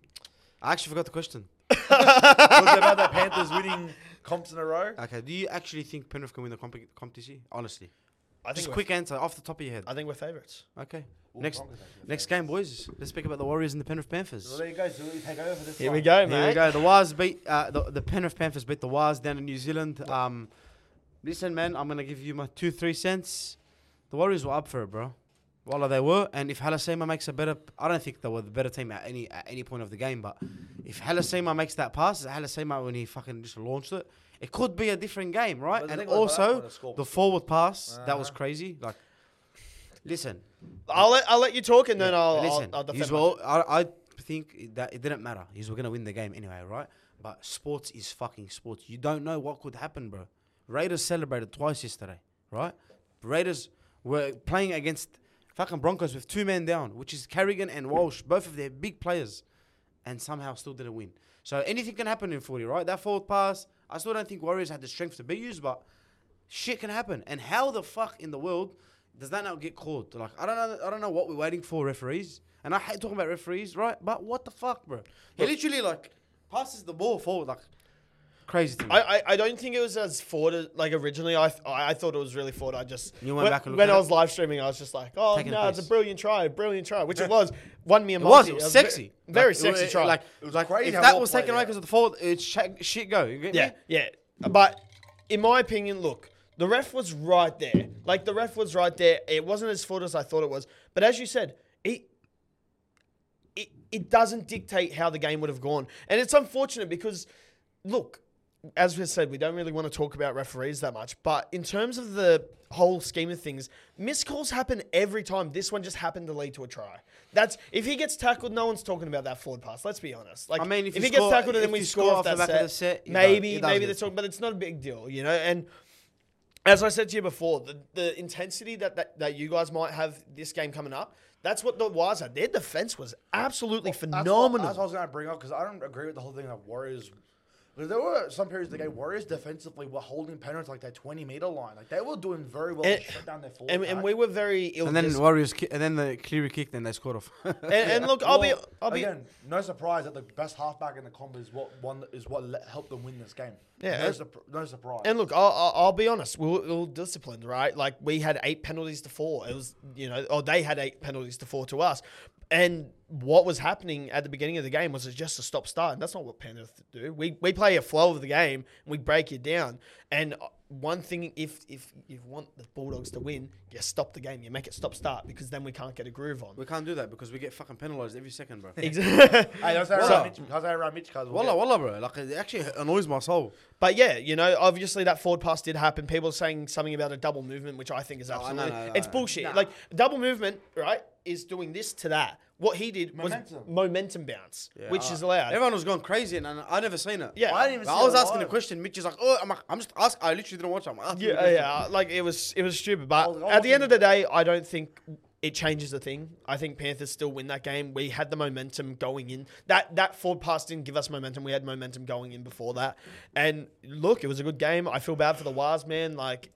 I actually forgot the question. Was it about the Panthers winning comps in a row? Okay, do you actually think Penrith can win the comp this year? Honestly. I think Just we're- quick answer off the top of your head. I think we're favourites. Okay. Ooh, Next Broncos actually next fair. game, boys. Let's speak about the Warriors and the Penrith Panthers. Well, there you go. So you take over for this Here one. we go, Here mate. we go. The Wars beat the Penrith Panthers beat the Wars down in New Zealand. Listen, man, I'm gonna give you my 2-3 cents. The Warriors were up for it, bro. Well, they were, and if Halasema makes a better, I don't think they were the better team at any point of the game. But if Halasema makes that pass, Halasema when he fucking just launched it, it could be a different game, right? But the And thing was, by that also point, the score the was- forward pass that was Uh-huh. crazy. Like, listen, I'll let you talk and then I'll listen. defend He's myself. I think that it didn't matter. He's gonna win the game anyway, right? But sports is fucking sports. You don't know what could happen, bro. Raiders celebrated twice yesterday, right? Raiders were playing against fucking Broncos with 2 men down, which is Carrigan and Walsh, both of their big players, and somehow still didn't win. So anything can happen in footy, right? That forward pass, I still don't think Warriors had the strength to beat you, but shit can happen. And how the fuck in the world does that not get called? Like, I don't know what we're waiting for, referees. And I hate talking about referees, right? But what the fuck, bro? He literally like passes the ball forward, like crazy to me. I don't think it was as forward as, like originally. I thought it was really forward. I just You went when, back and looked when at I it? was live streaming, I was just like, oh Taking no, the it's a piss. brilliant try, which it was. Won me a It multi. was A sexy. very Like, sexy try. Like, It was like crazy if how that well was taken played, away yeah. because of the forward, it's shit go. You get me? yeah. But in my opinion, look, the ref was right there. Like the ref was right there. It wasn't as forward as I thought it was. But as you said, it doesn't dictate how the game would have gone. And it's unfortunate because, look, as we said, we don't really want to talk about referees that much. But in terms of the whole scheme of things, missed calls happen every time. This one just happened to lead to a try. That's if he gets tackled, no one's talking about that forward pass. Let's be honest. Like, I mean, if he you gets score- tackled and if then we you score score off off the that back of the set, it maybe does they're get talking, but it's not a big deal, you know. And as I said to you before, the intensity that you guys might have this game coming up, that's what the Wires had. Their defense was absolutely phenomenal. That's what I was going to bring up because I don't agree with the whole thing that Warriors. Because there were some periods of the game, Warriors defensively were holding Penrith like that 20-meter line. Like they were doing very well And- to shut down their forward and pack. we were very ill. And then Warriors, and then the Cleary kicked, and they scored off. and look, I'll be again, no surprise that the best halfback in the comp is what helped them win this game. Yeah, no surprise. And look, I'll be honest. We were disciplined, right? Like we had 8 penalties to 4. It was, they had 8 penalties to 4 to us. And what was happening at the beginning of the game was just a stop start, and that's not what Penrith do. We play a flow of the game and we break you down. And one thing, if you want the Bulldogs to win, you stop the game. You make it stop-start because then we can't get a groove on. We can't do that because we get fucking penalised every second, bro. Exactly. Hey, that's around Mitch cuz. Wallah, bro. Like, it actually annoys my soul. But yeah, you know, obviously that forward pass did happen. People are saying something about a double movement, which I think is absolutely it's bullshit. Nah. Like double movement, right, is doing this to that. What he did was momentum bounce, which is allowed. Everyone was going crazy, and I never seen it. Yeah, I didn't even see I was it asking a live. question. Mitch is like, "Oh, I'm just asking." I literally didn't watch it. I'm asking. yeah, the question. yeah. Like it was stupid. But I at the end of the day, I don't think it changes the thing. I think Panthers still win that game. We had the momentum going in. That forward pass didn't give us momentum. We had momentum going in before that. And look, it was a good game. I feel bad for the Waz, man. Like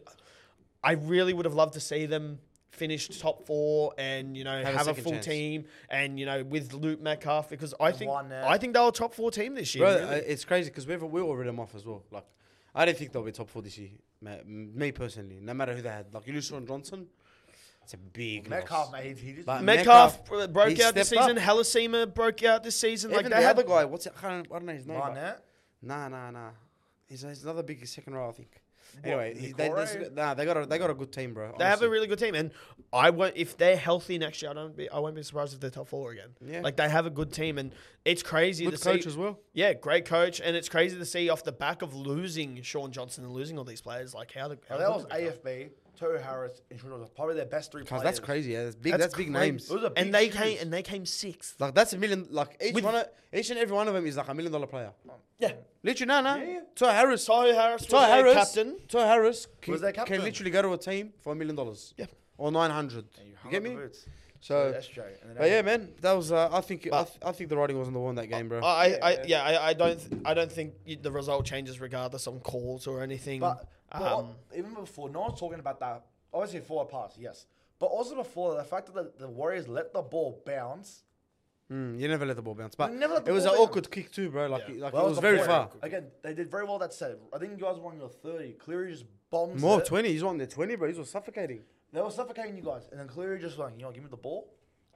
I really would have loved to see them finish top 4 and, you know, have a full chance. team and, you know, with Luke Metcalf because I think won there. they were a top 4 team this year. Bro, really. it's crazy because we all read them off as well. Like, I didn't think they'll be top 4 this year. Me personally, no matter who they had. Like, you lose Sean Johnson, it's a big Metcalf, loss. mate, he just. But Metcalf broke he out this stepped season. up. Helasima broke out this season. Even Like the they other had, guy, I don't know his name. but- Barnett. Nah. He's another big second row, I think. Anyway, Nicore? they got a good team, bro. They have a honestly. really good team, and I won't. If they're healthy next year, I won't be surprised if they're top 4 again. Yeah. Like they have a good team, and it's crazy good to coach see. as well. Yeah, great coach, and it's crazy to see off the back of losing Sean Johnson and losing all these players, like how That good was they are. AFB, Tohu Harris, and Sean Johnson, probably their best 3 Cause players. that's crazy. Yeah, that's big crazy. names. It was a big And they shoes. came 6th. Like that's $1 million. Like With- each and every one of them is like $1 million player. Yeah, Literally, no. Yeah. Ty Harris. Tohu Harris was Ty their Harris. captain. Ty Harris Was their can captain. literally go to a team for $1 million. Yeah. Or 900. And You hung get up the me? boots. So, SJ. And then but yeah, man, that was. I think But- I think the writing was on the wall in that game, bro. I don't think the result changes regardless on calls or anything. But Um, even before, no one's talking about that. Obviously, forward pass, yes. But also before, the fact that the Warriors let the ball bounce. You never let the ball bounce, but You never let the it was ball an bounce. awkward kick too, bro. Like, Yeah. like Well, it was the very point. far. Again, they did very well that set. I think you guys were on your 30. Cleary just bombs More it. 20. He's on there 20, bro. He was suffocating. They were suffocating you guys. And then Cleary just like, give me the ball.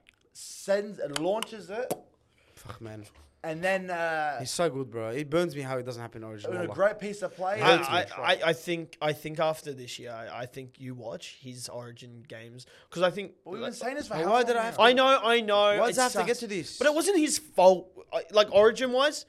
Sends and launches it. Fuck, man. And then He's so good, bro. It burns me how it doesn't happen in Origin. a Wallah. great piece of play. I think after this year, I think you watch his Origin games because I think We've been saying this for But how why long did I now? have to- I know. Why it does it have to get sucks. to this? But it wasn't his fault. Like Origin wise,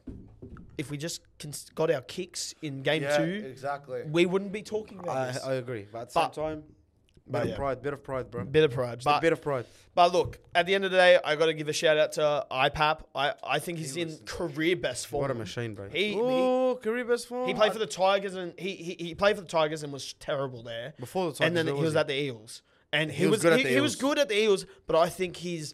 if we just got our kicks in game Yeah, 2, exactly. we wouldn't be talking about this. I agree. But at the But- same time, but bit yeah. of pride, bro. Bit of pride, Just a bit of pride. but look, at the end of the day, I got to give a shout out to IPAP. I think he's in career best form. What a machine, bro. He career best form. played for the Tigers and he played for the Tigers and was terrible there. Before the Tigers, And then where he was was he? at the Eels, and he was was good at the he was Eels. good at the Eels. But I think he's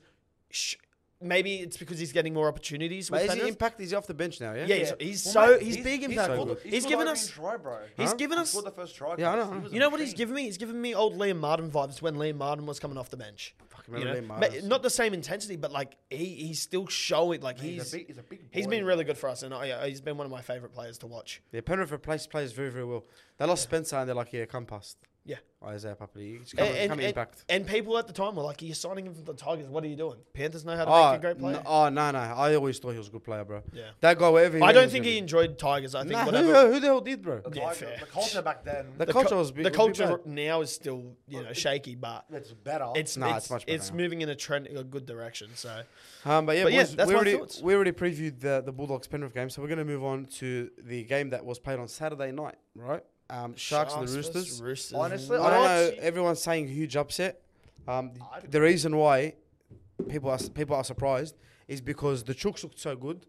maybe it's because he's getting more opportunities. But With is he Penrith. impact? Is he off the bench now? Yeah. Yeah, Yeah. he's Well, mate, he's big he's impact. so good. He's given us. Try, bro. He's Huh? given He us. scored the first try. Yeah, I guys. know. He was a You know what he's machine. given me? He's given me old Liam Martin vibes when Liam Martin was coming off the bench. Fucking You know? remember Liam But Martin. not the same intensity, but like he's still showing like He's a big boy. he's been really good for us, and he's been one of my favorite players to watch. Yeah, Penrith replaced players very, very well. They lost Spencer and they're like, yeah, come past. Yeah. Isaiah Papali. Come impact. And people at the time were like, "You're signing him from the Tigers. What are you doing? Panthers know how to make a great player." No. I always thought he was a good player, bro. Yeah. That guy, wherever he I went, don't was think gonna he be- enjoyed Tigers. I think Nah, whatever. who the hell did, bro? The Yeah, Tigers- fair. the culture back then. The culture was the was culture bad. now is still shaky, but It's better. it's It's much better it's now. moving in a good direction. So But yeah, But yeah, boys, that's we my already thoughts. previewed the Bulldogs Penrith game, so we're going to move on to the game that was played on Saturday night, right? Sharks and the versus Roosters. Honestly, I don't know. see- Everyone's saying huge upset. don't The reason why people are surprised is because the Chooks looked so good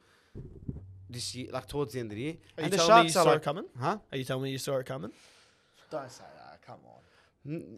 this year, like towards the end of the year, Are you and the telling me you Sharks saw are it like, coming? huh? Are you telling me you saw it coming? Don't say that. Come on.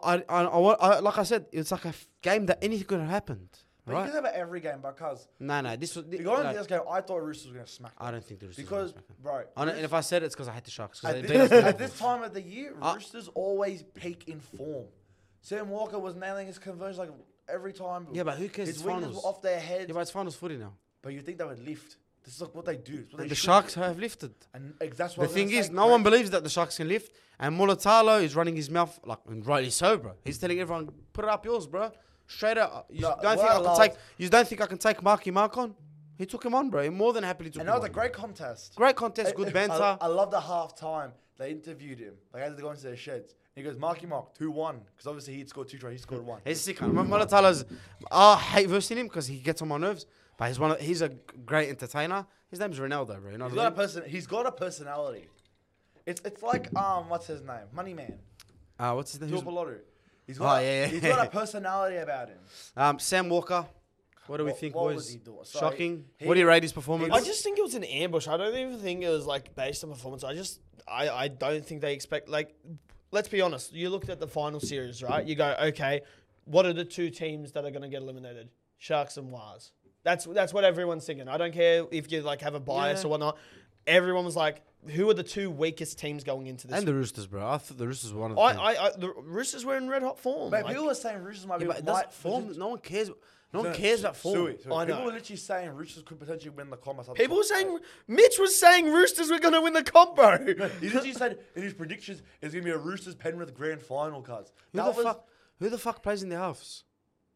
Like I said, it's like a game that anything could have happened, But you right? can have it every game because No, this was. if you got into like, this game, I thought Roosters were going to smack them. I don't think the Roosters. Because, bro, and if I said it, it's because I hate the Sharks. 'cause at they beat us this, by at this time of the year, Ah. Roosters always peak in form. Sam Walker was nailing his conversions like every time. Yeah, but who cares? His It's wingers finals. were off their heads. Yeah, but it's finals footy now. But you think they would lift. This is like what they do. It's what they The should Sharks do. have lifted. And that's The what I was thing gonna is, say, no one Craig. believes that the Sharks can lift. And Mulatalo is running his mouth, like, and rightly so, bro. He's telling everyone, put it up yours, bro. Straight up. You No, don't what think I I can love- take? You don't think I can take Marky Mark on? He took him on, bro. He more than happily took And him that was on. a great contest. Great contest, good banter. I love the half time. they interviewed him. Like, as they go into their sheds. He goes, Marky Mark, 2-1. Because obviously he'd scored 2 tries. He scored 1. He's sick. Monotala's, I hate versing him because he gets on my nerves. But he's a great entertainer. His name's Ronaldo, bro. You know what I mean? He's got a personality. It's like, what's his name? Money Man. What's his name? Tuapolotu. He's got a personality about him. Sam Walker. What do we think, what boys? was he doing? Sorry. Shocking. What do you rate his performance? I just think it was an ambush. I don't even think it was like based on performance. I don't think they expect, like, let's be honest. You looked at the final series, right? You go, okay, what are the 2 teams that are going to get eliminated? Sharks and Waz. That's what everyone's thinking. I don't care if you like have a bias or whatnot. Everyone was like, who are the 2 weakest teams going into this? And the Roosters, bro. I thought the Roosters were one of the teams. The Roosters were in red hot form. But people were saying Roosters might be But that's form. No one cares. No one cares about form. Suey. I know. People were literally saying Roosters could potentially win the comp. People were saying, Mitch was saying Roosters were going to win the comp, bro. He literally said in his predictions it's going to be a Roosters Penrith grand final, cuz. Who the fuck plays in the halves?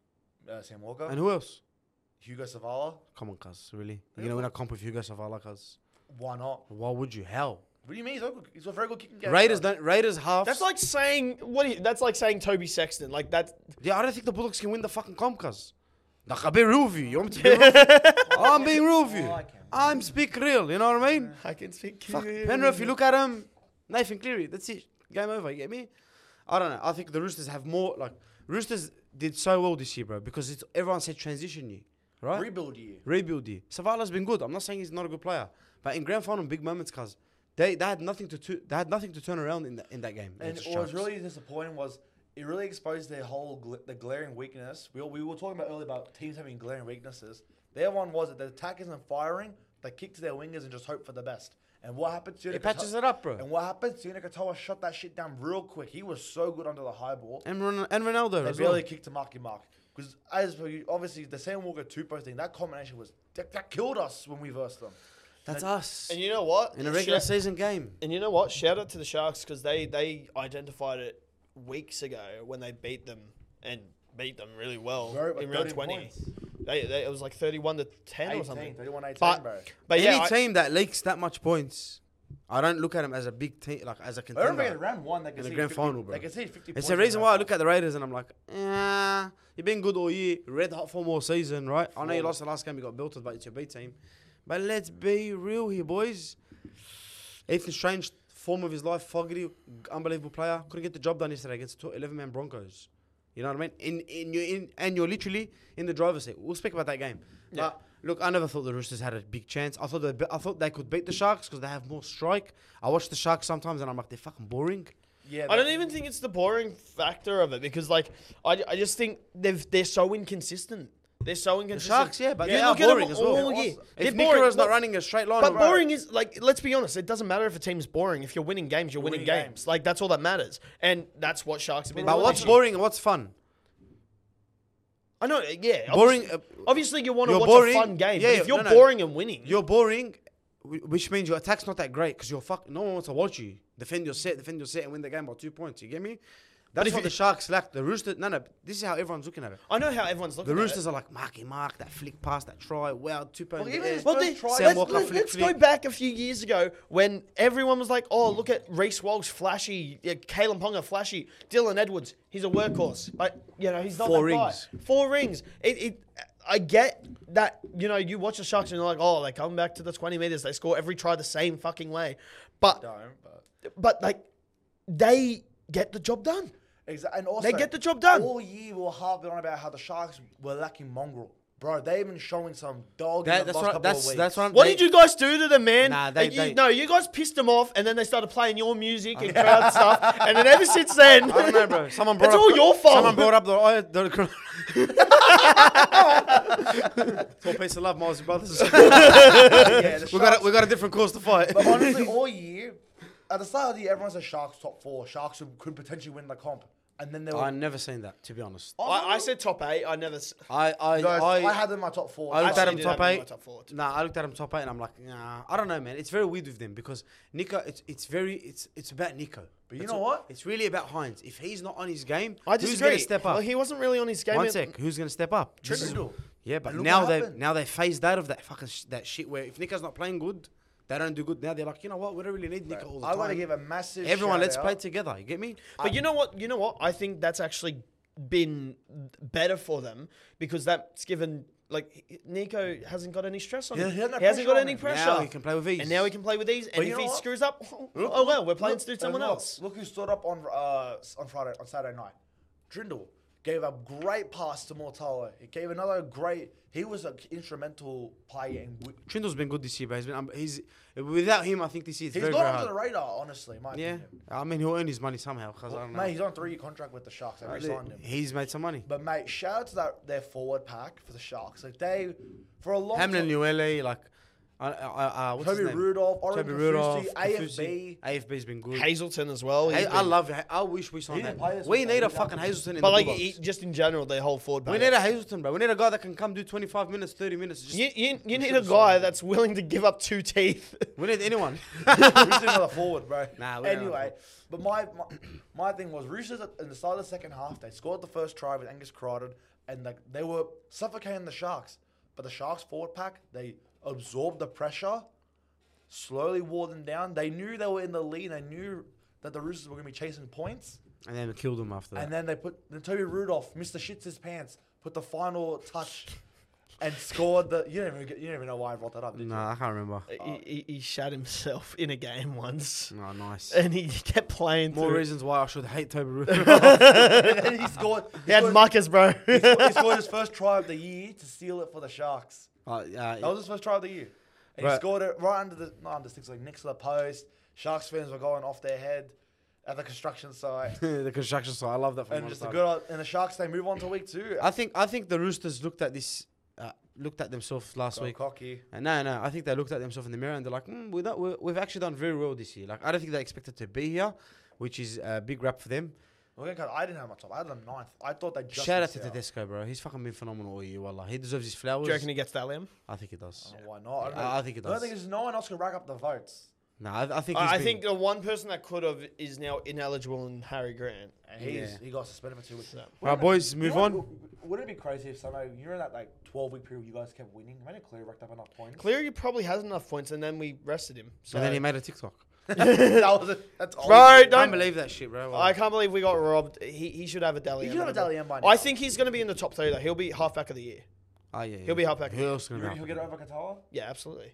Sam Walker. And who else? Hugo Savala. Come on, cuz. Really? You're going to win a comp with Hugo Savala, cuz? Why not? Why would you? Hell. What do you mean? He's a very good kicking game. Raiders halves. That's like saying that's like saying Toby Sexton. Like that. Yeah, I don't think the Bulldogs can win the fucking comp, cuz. Like, I'll be real with you. You want me to be real with you? I'm being real with you. I can. I'm speak real. You know what I mean? I can speak. Fuck. Penrith, you look at him, Nathan Cleary. That's it. Game over. You get me? I don't know. I think the Roosters have more. Like, Roosters did so well this year, bro, because everyone said transition year, right? Rebuild year. Rebuild year. Savala's been good. I'm not saying he's not a good player, but in grand final, big moments, cuz they had nothing to turn around in that game. And what was really disappointing was it really exposed their whole the glaring weakness. We were talking about earlier about teams having glaring weaknesses. Their one was that the attack isn't firing. They kick to their wingers and just hope for the best. And what happened? It patches it up, bro. And what happened? Sione Katoa shut that shit down real quick. He was so good under the high ball. And Ronaldo They as well. barely kicked to Marky Mark. Because obviously the Sam Walker 2-post thing, that combination was that killed us when we versed them. That's us. And you know what? In a regular season game. And you know what? Shout out to the Sharks because they identified it weeks ago when they beat them and beat them really well in round 20. Points. It was like 31-10 or something. 31-18, bro. But yeah, Any team that leaks that much points, I don't look at them as a big team, like as a I remember contender. in round 1, they In could the see grand 50, final, bro. They could see 50 points. It's the reason why I look at the Raiders and I'm like, you've been good all year, red hot for more season, right? I know you lost the last game, you got belted, but it's your B team. But let's be real here, boys. Ethan Strange, form of his life, Fogarty, unbelievable player. Couldn't get the job done yesterday against 11-man Broncos. You know what I mean? And you're literally in the driver's seat. We'll speak about that game. Yeah. But look, I never thought the Roosters had a big chance. I thought they could beat the Sharks because they have more strike. I watch the Sharks sometimes and I'm like, they're fucking boring. Yeah, I don't even think it's the boring factor of it because like I just think they're so inconsistent. They're so The inconsistent. Sharks, yeah, but You they are look at them boring as well. all year. They're If boring, Nikoro's not but- running a straight line, But bro, boring is like, let's be honest, it doesn't matter if a team's boring. If you're winning games, you're winning winning games. Like that's all that matters, and that's what Sharks have been. But doing what's this year. boring and what's fun? I know, yeah. Boring. Obviously, you want to You're watch boring. a fun game. Yeah, but yeah, if you're no. boring and winning, You're boring, which means your attack's not that great because no one wants to watch you defend your set, and win the game by 2 points. You get me? That's if what you- the Sharks lack. The Roosters, no. This is how everyone's looking at it. I know how everyone's looking. The at Roosters it. are like Mark, that flick pass, that try, wow, 2 points. Well, even his Well, first try- Sam Walker let's go flick. back a few years ago when everyone was like, "Oh, look at Reece Walsh, flashy. Yeah, Kalen Ponga, flashy. Dylan Edwards, he's a workhorse. But he's not 4 that rings. guy. 4 rings. I get that. You watch the Sharks and you're like, "Oh, they come back to the 20 meters. They score every try the same fucking way." But like, they get the job done. Exactly. And also, They get the job done. All year we were harping on about how the Sharks were lacking mongrel. Bro, they've been showing some dog in the That's last what. couple of weeks. That's what. What did you guys do to them, man? Nah, they- No, you guys pissed them off, and then they started playing your music and crowd stuff, and then ever since then, I don't know, bro. Someone brought it's up. all your fault. Someone brought up the. It's all peace and love, Mars brothers. Yeah, the we Sharks- got a different cause to fight. But honestly, all year, at the start of the year, everyone said Sharks top 4. Sharks could potentially win the comp. And then they were... I never seen that, to be honest. I said top 8. I never. Guys, I had them in my top 4. I looked at actually him did top have them in 8. my top 4. Nah, I looked at him top 8 and I'm like, nah, I don't know, man. It's very weird with them because Nico, it's about Nico. But you know what? It's really about Hines. If he's not on his game, I who's disagree. going to step up? Well, he wasn't really on his game. One sec, who's going to step up? This is- Trindle. Yeah, but And look now what they happened. now they phased out of that fucking that shit where if Nico's not playing good, They don't do good now. They're like, you know what? We don't really need Nico all the I time. want to give a massive Everyone, let's shout play out. together. You get me? But you know what? You know what? I think that's actually been better for them because that's given like Nico hasn't got any stress on Yeah, him. he had no He hasn't pressure got on any him. pressure. Now he can play with ease. And now he can play with these. And you if know he what? screws up, Look, oh well, we're playing look, to and someone look, else. Look who stood up on Friday, on Saturday night. Drindle gave a great pass to Mortala. He gave another great. He was an instrumental player. Trindle's been good this year, but he's without him. I think this year it's He's very, gone very under the hard. radar, honestly. In my Yeah, opinion. I mean he'll earn his money somehow. Cause I don't know. Mate, he's on a 3-year contract with the Sharks. They re-signed him. He's made some money. But mate, shout out to their forward pack for the Sharks. Like they, for a long Hamlin, time, Uele, like, what's Toby his name? Rudolph, Oren Toby Rudolph, Kafusi, Kafusi. AFB. AFB's been good. Hazleton as well. Hey, he's I been- love it. I wish we signed He didn't that. play this We week, need though. a fucking Hazelton in But the like Bulldogs. just in general, their whole forward. We pack. need a Hazelton, bro. We need a guy that can come do 25 minutes, 30 minutes. Just, You need a guy that's willing to give up 2 teeth. we need anyone. Roosters another forward, bro. Nah, we don't anyway, but my thing was Roosters in the start of the second half. They scored the first try with Angus Crichton, and like they were suffocating the Sharks. But the Sharks forward pack, they absorbed the pressure, slowly wore them down. They knew they were in the lead. They knew that the Roosters were going to be chasing points. And then we killed him after that. And then then Toby Rudolph, Mr. Shits his pants, put the final touch and scored the. You don't even know why I brought that up, did you? Nah, I can't remember. He shat himself in a game once, Oh, nice. and he kept playing More through. reasons why I should hate Toby Rudolph. And then he scored. He had muckers, bro. He scored his first try of the year to steal it for the Sharks. That was his first try of the year. And he Right. scored it right not under six, like next to the post. Sharks fans were going off their head at the construction site. the construction side. I love that. From And one just a side. good and the Sharks, they move on to week 2. I think the Roosters looked at this, looked at themselves last Got week. cocky. And no, I think they looked at themselves in the mirror and they're like, we've actually done very well this year. Like, I don't think they expected to be here, which is a big rap for them. I didn't have my top. I had them 9th. I thought they just Shout out missed to out. Tedesco, bro. He's fucking been phenomenal all year. Wallah. He deserves his flowers. Do you reckon he gets that limb? I think he does. Oh, why not? I think it The only does. thing is, no one else can rack up the votes. No, I think he's I been- think the one person that could have is now ineligible in Harry Grant. And Yeah. he got suspended for 2 weeks. So- All right, boys, move on. Wouldn't it be crazy if somehow you're in that like 12-week period you guys kept winning? Imagine Cleary racked up enough points. Cleary probably has enough points, and then we rested him. So And then he made a TikTok. That's Bro, old. I don't don't believe that shit, bro. I can't believe we got robbed. He should have a Dally He M. should have a Dally M by now. I think he's going to be in the top 3 though. He'll be halfback of the year. Oh, yeah. He'll be halfback. Who else You gonna reckon be? he'll get over Katoa? Yeah, absolutely.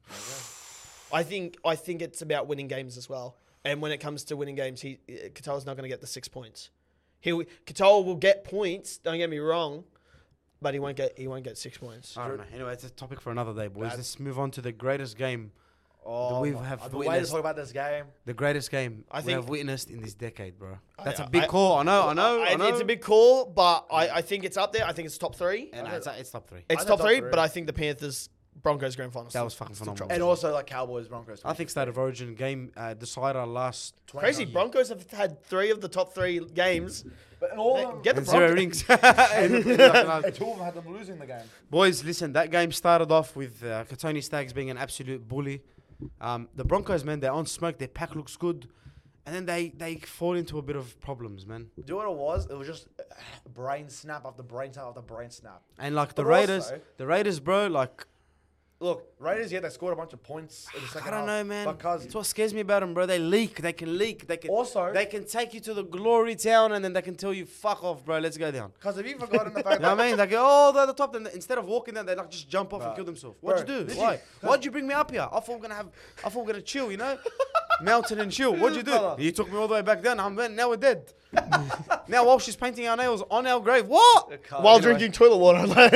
I think it's about winning games as well. And when it comes to winning games, Katoa's not going to get the 6 points. Katoa will get points. Don't get me wrong, but he won't get 6 points. I don't know. Anyway, it's a topic for another day, boys. Bad. Let's move on to the greatest game. Oh, We my- have I've been waiting to witnessed- talk about this game. The greatest game I we think- have witnessed in this decade, bro. That's I- a big call. I know. It's a big call, but I think it's up there. I think it's top 3. And it's top 3. It's I think top top 3, three. but I think the Panthers Broncos grand final. That was fucking phenomenal. And also like Cowboys, Broncos. I think State of Origin game decider last Crazy. 29. Broncos have had 3 of the top 3 games. But all of them, Get the and 0 Broncos. rings. and 2 of them had them losing the game. Boys, listen, that game started off with Katoni Staggs being an absolute bully. The Broncos, man, they're on smoke. Their pack looks good. And then they fall into a bit of problems, man. Do you know what it was? It was just brain snap after brain snap after brain snap. And like But also- the Raiders, bro, like, Look, Raiders, yeah, they scored a bunch of points in the second I don't half. know, man. Because It's what scares me about them, bro. They leak. They can leak. They can Also- they can take you to the glory town and then they can tell you, fuck off, bro. Let's go down. have you forgotten the fact You know that what I mean? They go all the way to the top. Then instead of walking down, they like just jump off and Bro. kill themselves. What'd Bro, you do? did Why? you- Why'd you bring me up here? I thought we're gonna chill, you know? Mountain and chill. What'd you do? Brother. You took me all the way back down. Now we're dead. Now while she's painting our nails on our grave. What? While drinking toilet water.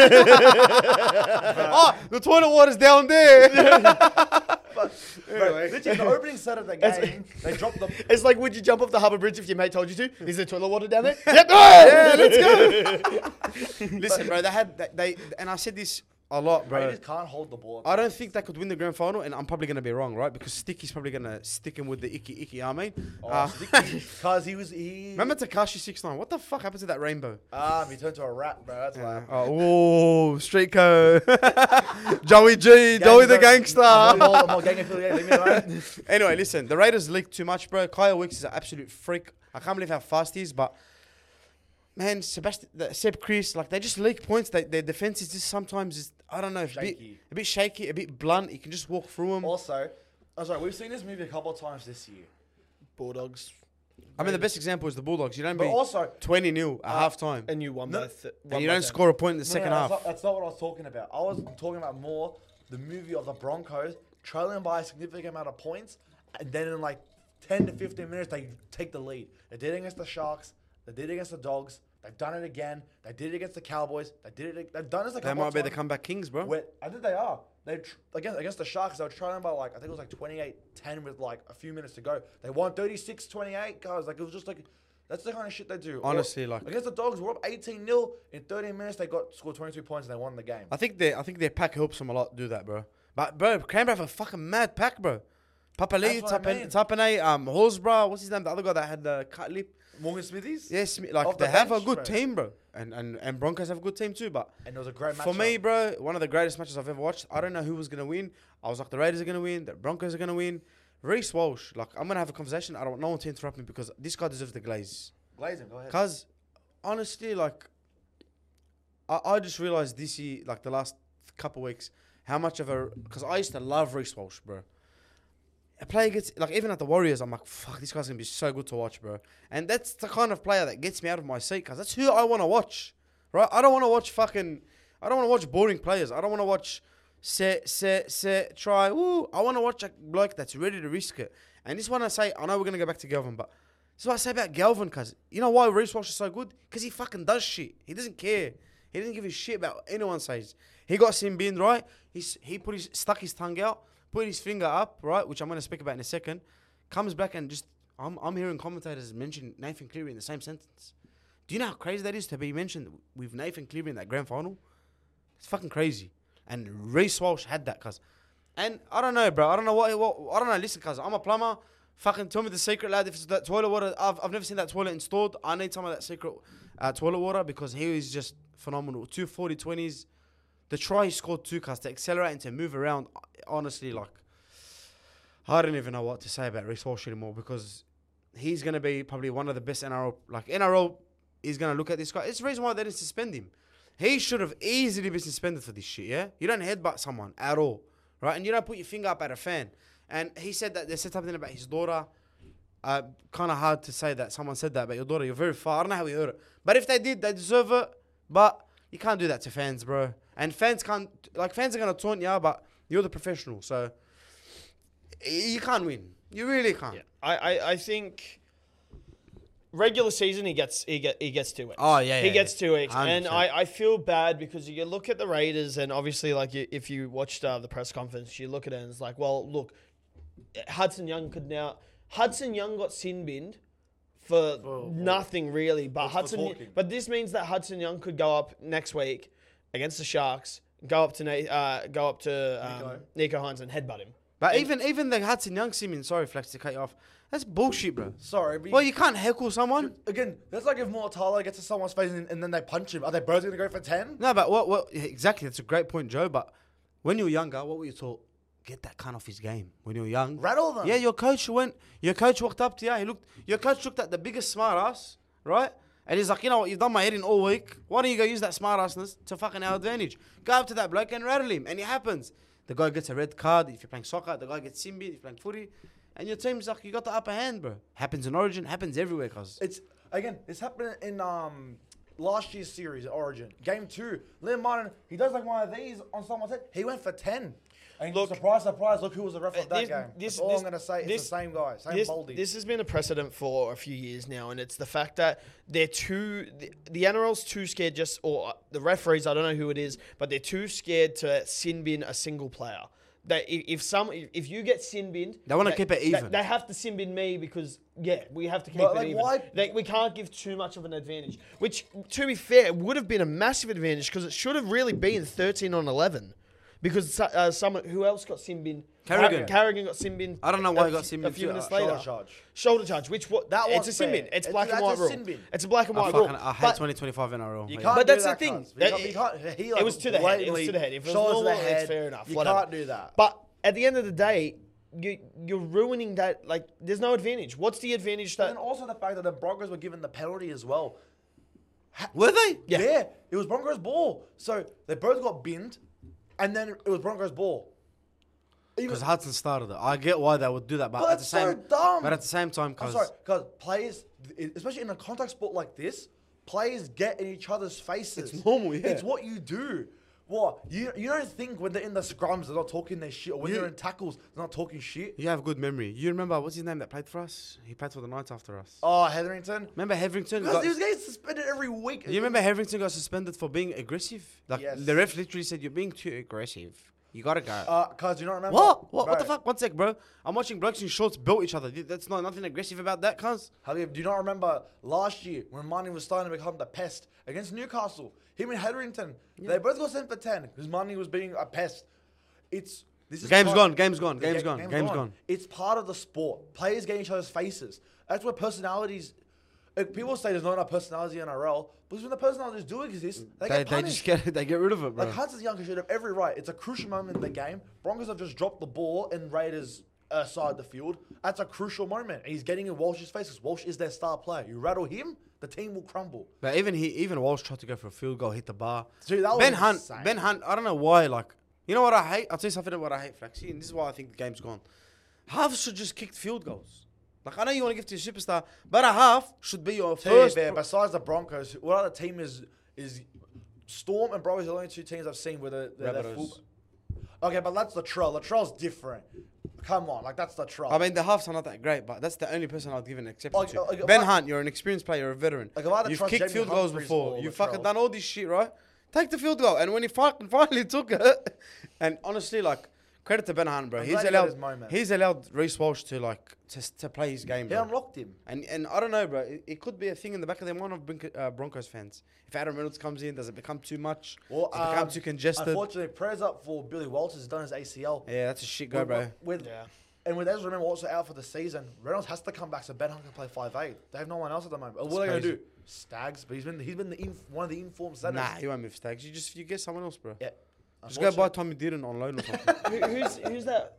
Oh, the toilet water's down there. Bro, literally, the opening set of the game, they dropped the. It's like, would you jump off the Harbour Bridge if your mate told you to? Is there toilet water down there? Yep. Yeah, let's go. Listen, bro, they and I said this a lot, bro. Raiders can't hold the ball. I don't think they could win the grand final, and I'm probably going to be wrong, right? Because Sticky's probably going to stick him with the icky, you know what I mean? Because he. Remember Takashi 69? What the fuck happened to that rainbow? He turned to a rat, bro. That's why. Oh, Street Code. Joey G, Joey the gangster. I'm all gang affiliated. Leave me alone. Anyway, listen, the Raiders leaked too much, bro. Kyle Wicks is an absolute freak. I can't believe how fast he is, but man, Seb Chris, like they just leak points. Their defense is just sometimes, I don't know, Shaky. a bit shaky, a bit blunt. You can just walk through them. Also, I'm sorry, we've seen this movie a couple of times this year. Bulldogs. I mean, the best example is the Bulldogs. You don't But be also, 20-0 at half time. And you won No, by And you don't score a point in the second half. That's not what I was talking about. I was talking about more the movie of the Broncos trailing by a significant amount of points, and then in like 10 to 15 minutes, they take the lead. They did it against the Sharks. They did it against the Dogs. They've done it again. They did it against the Cowboys. They've done this a They couple might of be the times. comeback kings, bro. I think they are. Against the Sharks, they were trailing by like, I think it was like 28-10 with like a few minutes to go. They won 36-28, guys. Like, it was just like, that's the kind of shit they do. Honestly, like- against the Dogs, we're up 18-0. In 13 minutes, they scored 22 points and they won the game. I think their pack helps them a lot to do that, bro. But, bro, Canberra have a fucking mad pack, bro. Papali'i, That's what I mean. Tapane, Horsburgh, what's his name? The other guy that had the cut lip. Morgan Smithies? Yes, Off they the have a bench, good bro. team, bro. And Broncos have a good team too, but And it was a great match. for me, bro, one of the greatest matches I've ever watched. I don't know who was going to win. I was like, the Raiders are going to win. The Broncos are going to win. Reece Walsh, like, I'm going to have a conversation. I don't want no one to interrupt me because this guy deserves the glaze. Glazing, go ahead. Because, honestly, like, I just realized this year, like, the last couple weeks, how much of a... Because I used to love Reece Walsh, bro. A player gets... Like, even at the Warriors, I'm like, fuck, this guy's going to be so good to watch, bro. And that's the kind of player that gets me out of my seat because that's who I want to watch, right? I don't want to watch fucking... I don't want to watch boring players. I don't want to watch set, try. Woo. I want to watch a bloke that's ready to risk it. And this is what I say. I know we're going to go back to Galvin, but this is what I say about Galvin, because you know why Reece Walsh is so good? Because he fucking does shit. He doesn't care. He doesn't give a shit about what anyone says. He got sin binned, right? He stuck his tongue out, put his finger up, right? Which I'm going to speak about in a second. Comes back and just... I'm hearing commentators mention Nathan Cleary in the same sentence. Do you know how crazy that is to be mentioned with Nathan Cleary in that grand final? It's fucking crazy. And Reece Walsh had that, cuz. And I don't know, bro. I don't know what I don't know. Listen, cuz, I'm a plumber. Fucking tell me the secret, lad. If it's that toilet water, I've never seen that toilet installed. I need some of that secret toilet water because he is just phenomenal. 2 40-20s. The try he scored too, cuz, to accelerate and to move around. Honestly, like, I don't even know what to say about Reece Walsh anymore because he's going to be probably one of the best NRL. Like, NRL is going to look at this guy. It's the reason why they didn't suspend him. He should have easily been suspended for this shit, yeah? You don't headbutt someone at all, right? And you don't put your finger up at a fan. And he said that they said something about his daughter. Kind of hard to say that someone said that about your daughter. You're very far. I don't know how he heard it. But if they did, they deserve it. But you can't do that to fans, bro. And fans can't... Like, fans are going to taunt you, but you're the professional. So, you can't win. You really can't. Yeah. I think regular season he gets 2 weeks. Oh, yeah, He yeah, gets 2 weeks, 100%. and I feel bad because you look at the Raiders, and obviously, like, if you watched the press conference, you look at it and it's like, well, look, Hudson Young got sin binned for nothing really, but talking. but this means that Hudson Young could go up next week against the Sharks, go up to Nico Hines and headbutt him. But even the Hudson Young Simmons, sorry, Flex, to cut you off, that's bullshit, bro. Sorry, but Well, you can't heckle someone. again, that's like if Mortala gets to someone's face and then they punch him. Are they both going to go for 10? No, but what exactly? That's a great point, Joe. But when you were younger, what were you taught? Get that cunt off his game. When you were young, Rattle them. Yeah, your coach walked up to you. Your coach looked at the biggest smart ass, right? And he's like, you know what? You've done my head in all week. Why don't you go use that smart assness to fucking our advantage? Go up to that bloke and rattle him, and it happens. The guy gets a red card if you're playing soccer. The guy gets sin bin if you're playing footy. And your team's like, you got the upper hand, bro. Happens in Origin, happens everywhere, cuz. It's happening in last year's series at Origin. Game 2, Liam Martin, he does like one of these on someone's head. He went for 10. And Look, surprise, look who was the ref of that game. That's all I'm going to say. It's this- the same guy, same Baldy. This has been a precedent for a few years now, and it's the fact that the NRL's too scared or the referees, I don't know who it is, but they're too scared to sin bin a single player. That if you get sin binned, They wanna keep it even. They have to sin bin me because we have to keep But, it like, even. why- We can't give too much of an advantage. Which, to be fair, would have been a massive advantage because it should have really been 13-11. Because who else got sin bin? Carrigan. Carrigan got sin bin. I don't know why he got sin A binned few too. minutes Shoulder later. charge. Shoulder charge. It's one's a sin bin. fair. It's black and That's white a rule. sin bin. It's a black and I white rule. hate But 2025 NRL. You Yeah. can't But do that's that, the thing. cuz. It was to the head. It was to the head. If it was normal, it's fair enough. You Whatever. can't do that. But at the end of the day, you're ruining that. Like, there's no advantage. What's the advantage And that? also the fact that the Broncos were given the penalty as well. Were they? Yeah. It was Broncos' ball. So they both got binned, and then it was Broncos' ball. Because Hudson started it. I get why they would do that, but But at the that's same, so dumb. but at the same time, I'm because sorry, because players, especially in a contact sport like this, players get in each other's faces. It's normal, yeah. It's what you do. What? You don't think when they're in the scrums, they're not talking their shit, or when You- they're in tackles, they're not talking shit? you have good memory. You remember what's his name that played for us? He played for the Knights after us. Oh, Hetherington? Remember Hetherington? Because Got, he was getting suspended every week. you remember Hetherington got suspended for being aggressive? Like Yes. the ref literally said, "You're being too aggressive. You gotta go." Cuz you don't remember? What? What the Bro, fuck? 1 sec, bro. I'm watching blokes in shorts belt each other. That's not nothing aggressive about that, cuz. Habib, do you not remember last year when Marnie was starting to become the pest against Newcastle? Him and Hetherington, they both got sent for 10 because Marnie was being a pest. This is Game's part- gone. Game's gone. The Game's ga- gone. Game's gone. It's part of the sport. Players get in each other's faces. That's where personalities. People say there's not enough personality in NRL, but when the personalities do exist, they get They punished. just they get rid of it, bro. Like Hudson's Young should have every right. It's a crucial moment in the game. Broncos have just dropped the ball and Raiders side the field. That's a crucial moment. And he's getting in Walsh's face because Walsh is their star player. You rattle him, the team will crumble. But even Walsh tried to go for a field goal, hit the bar. Dude, that was Ben Hunt, insane. Ben Hunt. I don't know why. Like, you know what I hate? I'll tell you something about what I hate, Flaxy, and this is why I think the game's gone. Halves should just kick field goals. Like, I know you want to give to your superstar, but a half should be your first. Besides the Broncos, what other team is Storm and Broncos are the only two teams I've seen where they're Rabbitohs. full. Okay, but that's Latrell. Latrell's different. Come on, like that's Latrell. I mean, the halves are not that great, but that's the only person I'd give an exception Like- to. like if Ben I- Hunt, you're an experienced player, you're a veteran. Like if I had to You've trust kicked Jamie field goals Humphries before. or You've Latrell. fucking done all this shit, right? Take the field goal. And when he finally took it, and honestly, like, credit to Ben Hunt, bro. I'm He's glad he got allowed, his moment. he's allowed Reece Walsh to, like, to play his game, He bro. unlocked him. And I don't know, bro. It could be a thing in the back of their mind of Broncos fans. If Adam Reynolds comes in, does it become too much? Well, does it become too congested? Unfortunately, prayers up for Billy Walters. He's done his ACL. Yeah, that's a shit go, bro. And with Ezra Reynolds also out for the season, Reynolds has to come back so Ben Hunt can play 5'8". They have no one else at the moment. What are they going to crazy. do? Stags, but he's been one of the informed centers. Nah, you won't move Stags. You get someone else, bro. Yeah. Just go buy Tommy Dearden on loan or something. Who's that?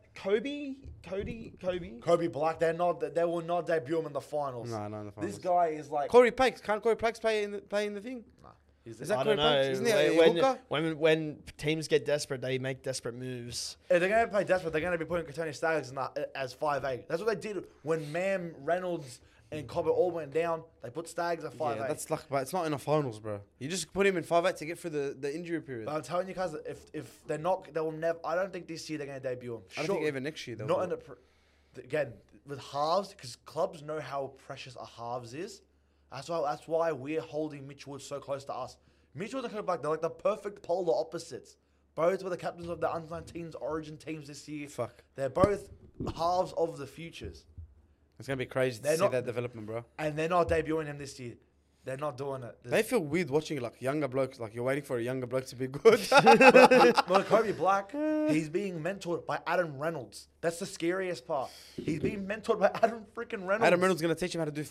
Kobe? Kobe Black. They will not debut him in the finals. No, in the finals. This guy is like. Corey Pakes. Can't Corey Pakes play in the thing? Nah, he's Is the- that I Corey don't know. Pakes? Isn't he a hooker? When teams get desperate, they make desperate moves. If they're going to play desperate, they're going to be putting Katoni Stags in that as 5'8". That's what they did when Mam, Reynolds, and Cobbett all went down. They put Stags at 5'8". Yeah, that's luck, but it's not in the finals, bro. You just put him in 5'8" to get through the injury period. But I'm telling you guys, if they're not, they will never. I don't think this year they're going to debut him. I don't think even next year they'll Not do in the again with halves because clubs know how precious a halves is. That's why we're holding Mitch Wood so close to us. Mitch Wood and Kobe Black, they're like the perfect polar opposites. Both were the captains of the under-19s Origin teams this year. Fuck. They're both halves of the futures, It's gonna be crazy to They're see not- that development, bro. and they're not debuting him this year. They're not doing it. They feel weird watching like younger blokes. Like you're waiting for a younger bloke to be good. Well, Kobe Black, he's being mentored by Adam Reynolds. That's the scariest part. He's being mentored by Adam freaking Reynolds. Adam Reynolds gonna teach him how to do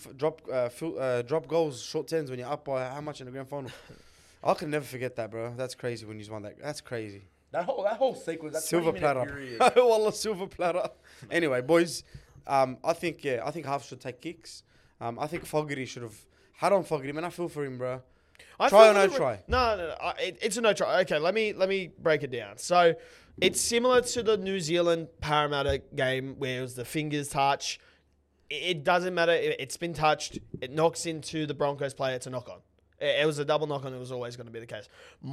drop goals, short tens when you're up by how much in the grand final. I can never forget that, bro. That's crazy when you won that. That's crazy. That whole sequence. That Silver 20-minute platter. period. Wallah, silver platter. Anyway, boys, I think half should take kicks. I think Fogarty should have had on Fogarty, man. I feel for him, bro. I Try feel or no like try? No. It's a no try. Okay, let me break it down. So it's similar to the New Zealand Parramatta game where it was the fingers touch. It doesn't matter. It's been touched. It knocks into the Broncos player. It's a knock on. It was a double knock on. It was always going to be the case.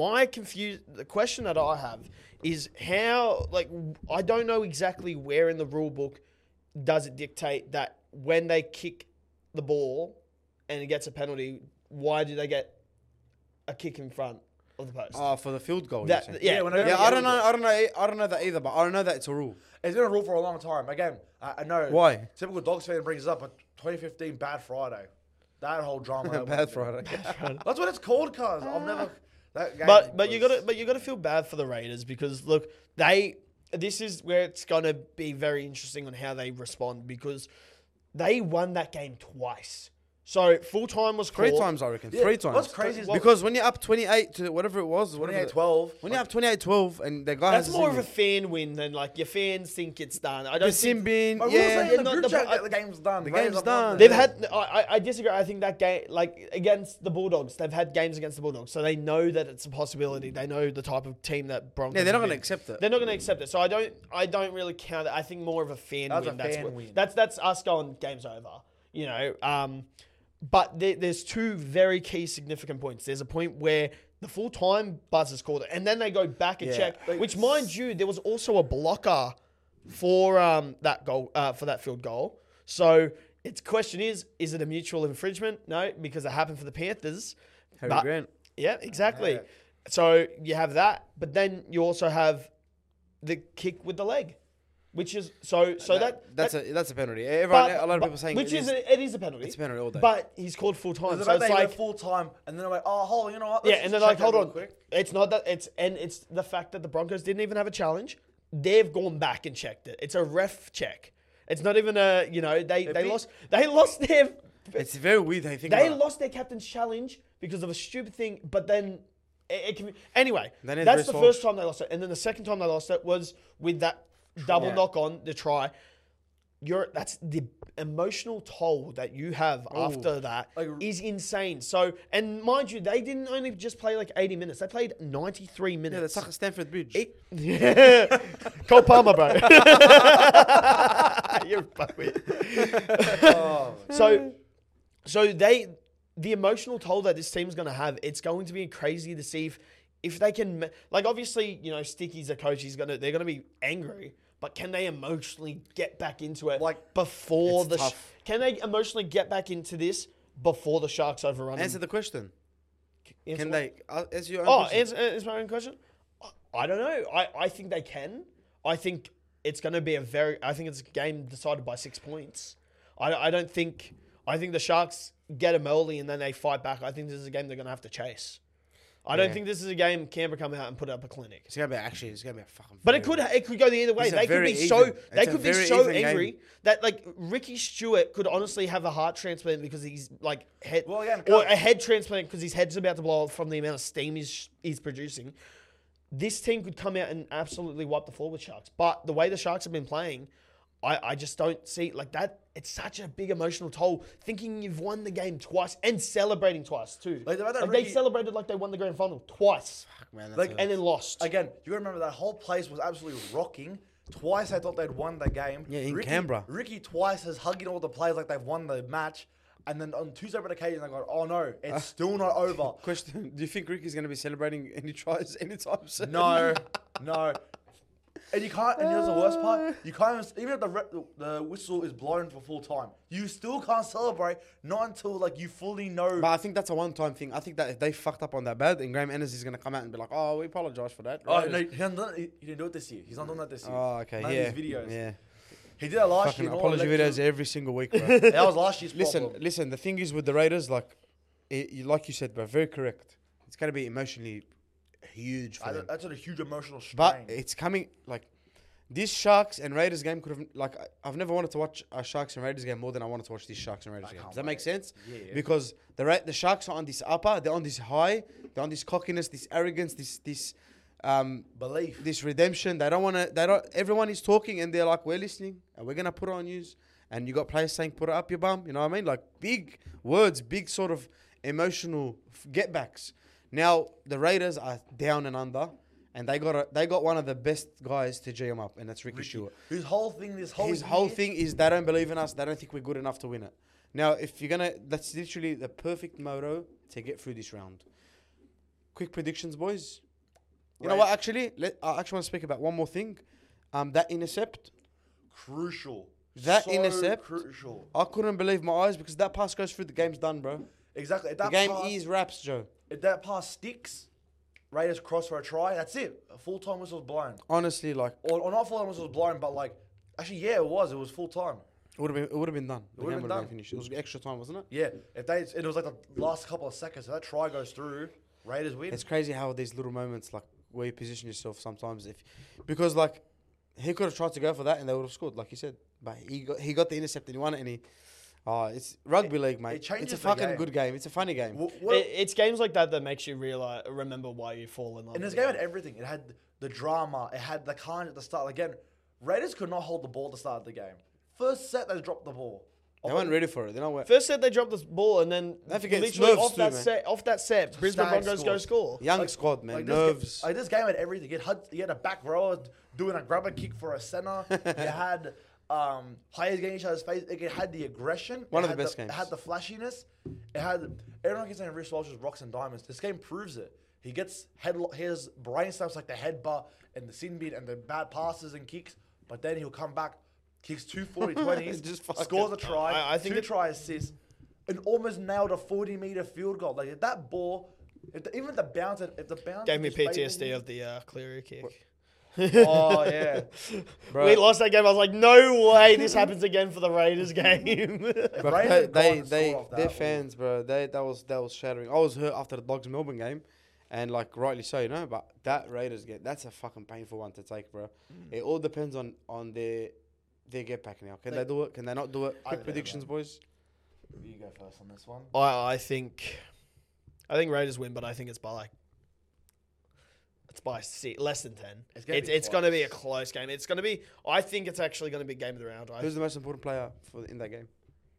The question that I have is how, like, I don't know exactly where in the rule book does it dictate that when they kick the ball and it gets a penalty, why do they get a kick in front of the post? Oh, for the field goal. That- you're saying? yeah, when I- Yeah, I don't know that either, but I don't know that it's a rule. It's been a rule for a long time. Again, I know. Why? Typical Dogs fan brings it up, but 2015 Bad Friday. That whole drama. Bad Friday. That's what it's called, cuz. I've never. That game But you was- gotta feel bad for the Raiders because look, this is where it's gonna be very interesting on how they respond because they won that game twice. So full time was Three called. times, I reckon. Yeah, Three times. what's crazy is Because when you're up 28 to whatever it was, 28-12. when you're up 28-12 and the guy That's has more of a fan win than like your fans think it's done. I the don't think Simbin, But we were saying yeah. in the not group the- chat that the game's done. The Raiders game's have done. won. they've had. I disagree. I think that game, like against the Bulldogs, they've had games against the Bulldogs, so they know that it's a possibility. They know the type of team that Broncos. Yeah, they're not have going to been. accept it. They're not going to accept it. So I don't really count it. I think more of a fan That's win. a fan win. That's us going game's over. You know. But there's two very key significant points. There's a point where the full time buzzers called it, and then they go back and Yeah. check. Like, Which, mind you, there was also a blocker for that goal for that field goal. So its question is it a mutual infringement? No, because it happened for the Panthers. Harry But- Grant. Yeah, exactly. Yeah. So you have that, but then you also have the kick with the leg, which is that's That's a penalty. Everyone, a lot of people saying which it it is a penalty. It's a penalty all day. But he's called full time, The so fact it's they like went full time, and then they're like, oh, hold on, you know what? yeah, Let's and just then like check hold that on, real quick. it's not that it's the fact that the Broncos didn't even have a challenge. They've gone back and checked it. It's a ref check. It's not even a they lost their it's very weird how you think they about it. lost their captain's challenge because of a stupid thing, but then it can be, anyway. Then it's That's Reece the Walsh. first time they lost it, and then the second time they lost it was with that double Yeah. knock on the try. That's the emotional toll that you have after that is Like- insane. So, and mind you, they didn't only just play like 80 minutes; they played 93 minutes. Yeah, that's like a Stanford Bridge. Yeah. Cole Palmer, bro. You're a fuckwit. Oh, So the emotional toll that this team's going to have, it's going to be crazy to see if they can, like, obviously, Sticky's a coach. They're going to be angry, but can they emotionally get back into it Like, before it's tough. can they emotionally get back into this before the Sharks overrun them? Answer the question. Answer Can what? they? Answer your own Oh, question. answer my own question. I don't know. I think they can. I think it's going to be I think it's a game decided by 6 points. I don't think. I think the Sharks get them early and then they fight back. I think this is a game they're going to have to chase. I don't Yeah. think this is a game Canberra come out and put up a clinic. It's gonna be a fucking. But it could go the other way. It's a They could very be even- they it's a could be very so even angry game. that like Ricky Stewart could honestly have a heart transplant because he's like head Well, again, or a head transplant because his head's about to blow off from the amount of steam he's producing. This team could come out and absolutely wipe the floor with Sharks. But the way the Sharks have been playing, I just don't see like that. It's such a big emotional toll thinking you've won the game twice and celebrating twice too. Like, the fact that They Ricky- celebrated like they won the grand final twice Man, that's like, a- and then lost. Again, you gotta remember that whole place was absolutely rocking. Twice they thought they'd won the game. Yeah, in Canberra. Ricky twice has hugging all the players like they've won the match. And then on two separate occasions, they go, oh no, it's still not over. Question: do you think Ricky's gonna be celebrating any tries anytime soon? No, no. And you can't, and here's the worst part, you can't even if the whistle is blown for full time, you still can't celebrate, not until like you fully know. But I think that's a one-time thing. I think that if they fucked up on that bad, then Graham Ennis is gonna come out and be like, "Oh, we apologize for that." Oh Right? no, he didn't do it this year. He's not doing that this year. Oh, okay, None yeah, of his videos. yeah. He did it last Fucking year. and all apology the videos lectures- every single week, bro. That was last year's problem. Listen. The thing is with the Raiders, like, like you said, bro, very correct. It's gonna be emotionally huge for them. That's a huge emotional strain. But it's coming like this Sharks and Raiders game could have like I've never wanted to watch a Sharks and Raiders game more than I wanted to watch this Sharks and Raiders game. Does that make sense? Yeah. Because the Sharks are on this upper, they're on this high, they're on this cockiness, this arrogance, this Belief. this redemption. They don't want to. They don't. Everyone is talking and they're like, we're listening and we're gonna put it on news. And you got players saying, put it up your bum. You know what I mean? Like big words, big sort of emotional getbacks. Now the Raiders are down and under, and they got one of the best guys to G them up, and that's Ricky Stewart. His whole thing, His whole thing is they don't believe in us. They don't think we're good enough to win it. Now, if you're gonna, that's literally the perfect motto to get through this round. Quick predictions, boys. You know what? Actually, I actually want to speak about one more thing. That intercept. Crucial. That So intercept. Crucial. I couldn't believe my eyes because that pass goes through. The game's done, bro. Exactly. If The that game pass, is wraps, Joe. if that pass sticks, Raiders cross for a try. That's it. A full time whistle's blown. Honestly, like Or not full time whistle was blown, but like actually, yeah, it was. It was full time. it would have been done. The would've game been would have done. finished. It was extra time, wasn't it? Yeah. If they, it was like the last couple of seconds. If that try goes through, Raiders win. It's crazy how these little moments, like where you position yourself sometimes, because like he could have tried to go for that and they would have scored, like you said. But he got the intercept and he won it, and Oh, it's rugby league, mate. It's changes a the fucking game. good game. It's a funny game. It's games like that that makes you remember why you fall in love. And with this the game had everything. It had the drama. It had the kind at the start. Again, Raiders could not hold the ball at the start of the game. First set, they dropped the ball. They weren't ready for it. They know First set they dropped the ball, and then Don't forget, it's literally nerves off that set, Brisbane Stag Broncos go scores. score. young squad, man. Like Nerves. This game had everything. You had a back rower doing a grubber kick for a center. You had players getting each other's face. It had the aggression. One It of the had best games. It had the flashiness. It had everyone keeps saying Rhys Walsh is rocks and diamonds. This game proves it. He gets his brain snaps like the headbutt and the sin beat and the bad passes and kicks, but then he'll come back, kicks 2 40-20s, Just fucking- scores a try, I think two try assists, and almost nailed a 40-meter field goal. Like that ball, if the bounce Gave me just faded PTSD in- of the Cleary kick. Oh yeah. Bro. We lost that game. I was like, no way this happens again for the Raiders game. But Raiders had gone and they scored off their that, fans, bro. That was shattering. I was hurt after the Dogs Melbourne game, and like rightly so, you know. But that Raiders game, that's a fucking painful one to take, bro. It all depends on their get back now. Can they do it? Can they not do it? I Quick don't predictions, know. boys. You go first on this one. I think Raiders win, but I think it's by less than 10. It's going to be a close game. It's going to be. I think it's actually going to be game of the round. Who's the most important player in that game?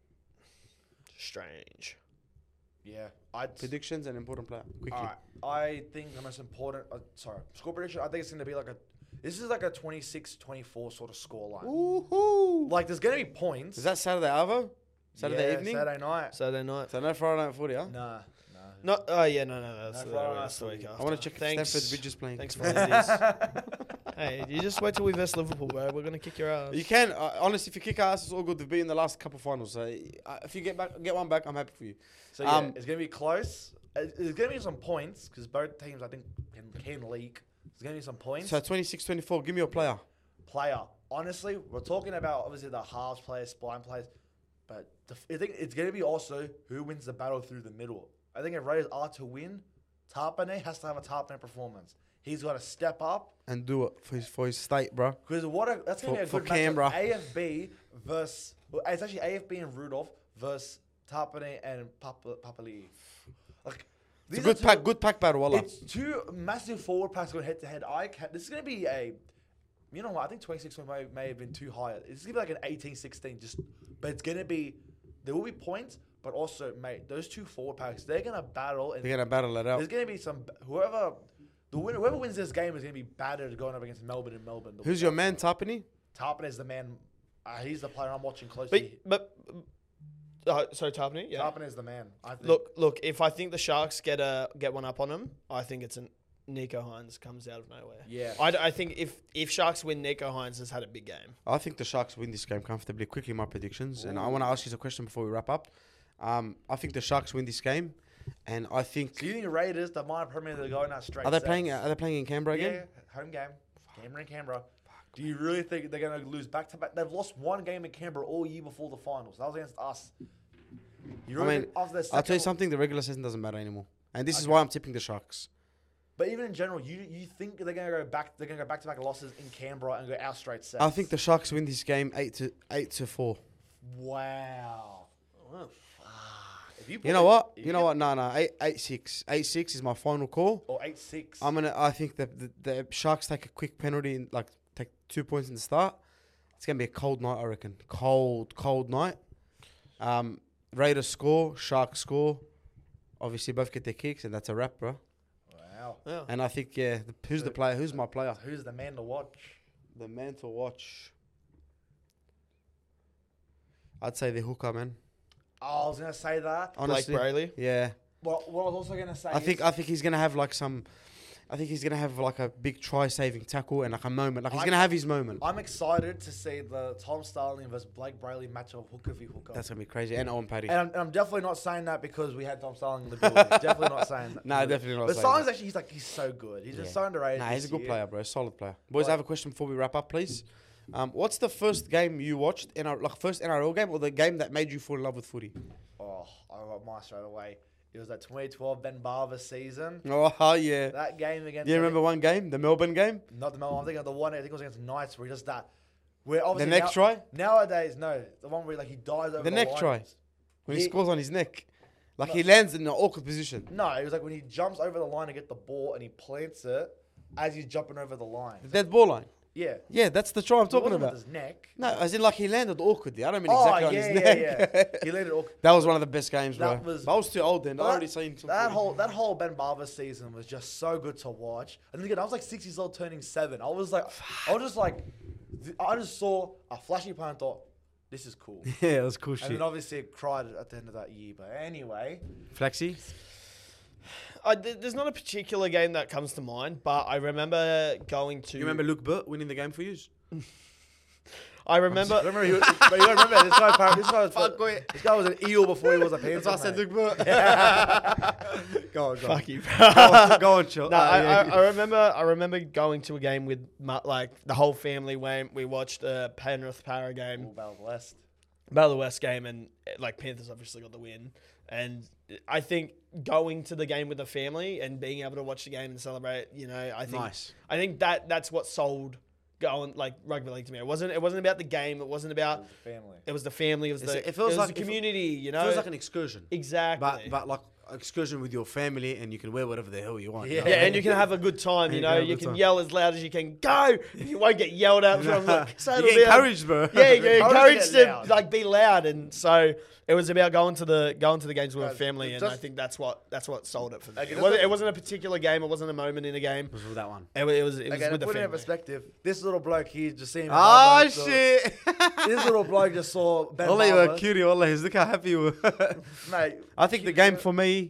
Strange. Yeah, Predictions and important player. Quickly. All right. I think the most important. Score prediction. I think it's going to be this is like a 26-24 sort of score line. Woohoo! Like there's going to be points. Is that Saturday, Arvo? Saturday Yeah, evening? Saturday night. Saturday night. So no Friday night footy, huh? Nah. No. Oh yeah. No. That's No, the Friday that's the night week footy. after. I want to check if Thanks. Stanford Bridge is playing. Thanks for all this. Hey, you just wait till we verse Liverpool, bro. We're gonna kick your ass. You can. Honestly, if you kick our ass, it's all good. We've been in the last couple finals. So if you get one back, I'm happy for you. So yeah, it's going to be close. There's going to be some points because both teams I think can leak. There's going to be some points. So 26-24, give me your player. Player. Honestly, we're talking about obviously the halves players, spine players, but I think it's going to be also who wins the battle through the middle. I think if Raiders are to win, Tarpanay has to have a Tarpanay performance. He's got to step up And do it for his state, bro. because that's going to be a For good Canberra. matchup. AFB versus it's actually AFB and Rudolph versus Tarpanay and Papali. Like It's a these are good pack battle, wallah. It's two massive forward packs going head to head. This is going to be you know what? I think 26 may have been too high. It's going to be like an 18-16. But it's going to be, there will be points, but also, mate, those two forward packs, they're going to battle. And They're gonna battle it out. there's going to be whoever wins this game is going to be battered going up against Melbourne and Melbourne. Who's your man, Tarpany? Tarpon is the man. He's the player I'm watching closely. So Tarpany, yeah. Tarpon is the man. I think. Look. If I think the Sharks get one up on them, I think it's an Nico Hines comes out of nowhere. Yeah. I think if Sharks win, Nico Hines has had a big game. I think the Sharks win this game comfortably. Quickly, my predictions, and I want to ask you a question before we wrap up. I think the Sharks win this game, and I think So you think Raiders, the minor Premier, they're going out straight? are they sets? playing? Are they playing in Canberra again? Yeah, home game. Canberra and Canberra. Do you really think they're going to lose back to back? They've lost one game in Canberra all year before the finals. That was against us. You really think after their I'll tell you second- something. The regular season doesn't matter anymore, and this is why I'm tipping the Sharks. But even in general, you think they're going to go back? They're going to go back to back losses in Canberra and go out straight sets? I think the Sharks win this game 8-4. Wow. If You know what? You know what? No. 8-6. 8-6 is my final call. Or 8-6. I think that the Sharks take a quick penalty and take 2 points in the start. It's gonna be a cold night, I reckon. Cold night. Raiders score, Sharks score. Obviously, both get their kicks, and that's a wrap, bro. Wow. Yeah. And I think, who's the player? Who's my player? Who's the man to watch? The man to watch. I'd say the hooker, man. Oh, I was going to say that. Honestly, Blake Brayley. yeah. What I was also going to say I think he's gonna have a big try-saving tackle and like a moment. Like he's gonna have his moment. I'm excited to see the Tom Starling versus Blake Brayley match of hooker v hooker. That's gonna be crazy. And Owen Paddy. And I'm definitely not saying that because we had Tom Starling in the building. Definitely not saying that. Nah, definitely not But saying Starling's that. actually, he's so good. He's just Yeah. so underrated. Nah, he's a this good year. player, bro. Solid player. Boys, Like- I have a question before we wrap up, please. What's the first game you watched first NRL game or the game that made you fall in love with footy? Oh, I got mine straight away. It was that 2012 Ben Barber season. Oh yeah. That game against. You remember one game, the Melbourne game? Not the Melbourne. I'm thinking of the one. I think it was against Knights, where he does that Where The obviously next try? Nowadays, no. The one where like he dives over The the next line. try. When he He- scores on his neck. Like No. he lands in an awkward position. No, it was like when he jumps over the line to get the ball and he plants it as he's jumping over the line. The dead ball line. Yeah. Yeah, that's the try I'm It talking wasn't with about. his neck. No, as in like he landed awkwardly. I don't mean Oh, exactly on yeah, his yeah, neck. yeah. He landed all. That was one of the best games, bro. That was- But I was too old then. I That- already seen some That footage. whole Ben Barber season was just so good to watch. And again, I was like 6 years old, turning 7. I was just like, I just saw a flashy play and thought, this is cool. Yeah, it was cool And shit. then obviously it cried at the end of that year. But anyway, Flexi? There's not a particular game that comes to mind, but I remember going to. You remember Luke Burt winning the game for you? I remember. remember, but you gotta remember this guy. Fuck it. This guy was an eel before he was a panther. That's why I said mate. Luke Burt. Go on, Fuck you. Go on, chill. No, I remember going to a game with like the whole family when we watched a Penrith Para game, All Battle West. Battle of the West game, and like Panthers obviously got the win. And I think going to the game with the family and being able to watch the game and celebrate, I think Nice. I think that's what sold going like rugby league to me. It wasn't about the game. It wasn't about. Family. It was the family. It was It feels like the community. It feels like an excursion. Exactly. But like excursion with your family, and you can wear whatever the hell you want. Yeah. you know? Yeah, and you can have a good time, And you you know. can have a You good can time. yell as loud as you can. Go! You won't get yelled at from settle You get down. encouraged, bro. Yeah, you're Encouraged to encouraged get to loud. like be loud, and so it was about going to the games with a Guys, family, and just- I think that's what sold it for me. Okay, It wasn't a particular game. It wasn't a moment in a game. It was with that one. It was Okay, with to the put it in family. perspective, this little bloke here just seen. Oh, shit. This little bloke just saw Ben Allah, you were Barber. cutie. Allah, look how happy you were. Mate, I think the game for me,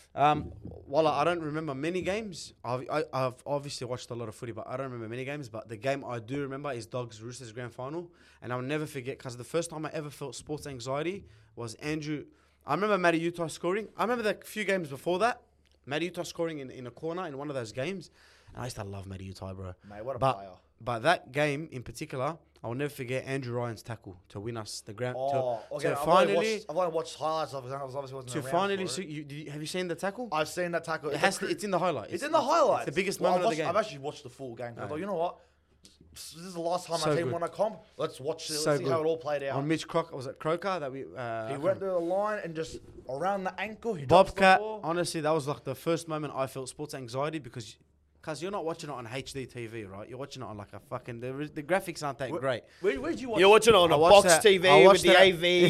while I don't remember many games, I've obviously watched a lot of footy, but I don't remember many games. But the game I do remember is Dogs Roosters Grand Final, and I'll never forget because the first time I ever felt sports anxiety was Andrew. I remember Matty Utah scoring. I remember the few games before that, Matty Utah scoring in a corner in one of those games, and I used to love Matty Utah, bro. mate, what a But player. but that game in particular, I'll never forget Andrew Ryan's tackle to win us the ground. Oh, okay. to I've finally. only watched highlights of it. I obviously wasn't To around finally for it. see, have you seen the tackle? I've seen that tackle. It's in the highlights. It's in the highlights. It's the biggest Well, moment of the I've game. I've actually watched the full game. I Oh, thought, yeah. you know what? This is the last time So my team good. won a comp. Let's watch it. So Let's see good. how it all played out. On Mitch Crocker, was it Croker that we? He went through the line and just around the ankle. He Bobcat. drops the ball. Honestly, that was like the first moment I felt sports anxiety because you're not watching it on HD TV, right? You're watching it on like a fucking. The graphics aren't that great. Where'd you watch? You're watching it on I a watched box that- I TV with watched the that-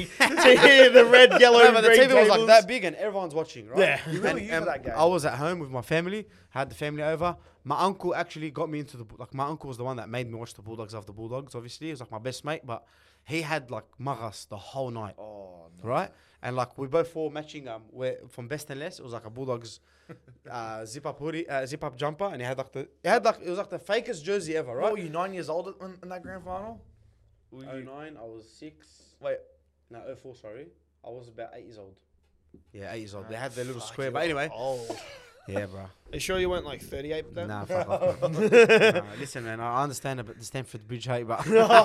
AV, the red, yellow, No, but the green TV was like cables. that big and everyone's watching, right? Yeah. You really used that game. I was at home with my family, had the family over. My uncle actually got me into my uncle was the one that made me watch the Bulldogs after Bulldogs, obviously. He was like my best mate, but he had like magas the whole night, Oh, no. right? And like we both wore matching, we're from best and less. It was like a Bulldogs zip up hoodie, zip up jumper, and it was like the fakest jersey ever, What right? were you 9 years old in that grand final? Were you- 09, I was 6. Wait, No, 04, sorry. I was about 8 years old. Yeah, 8 years old. They had the little Fuck, square, you but were anyway. Oh, Yeah, bro. are you sure you weren't like 38 then? Nah, fuck off. Nah, listen, man, I understand about the Stamford Bridge hate, but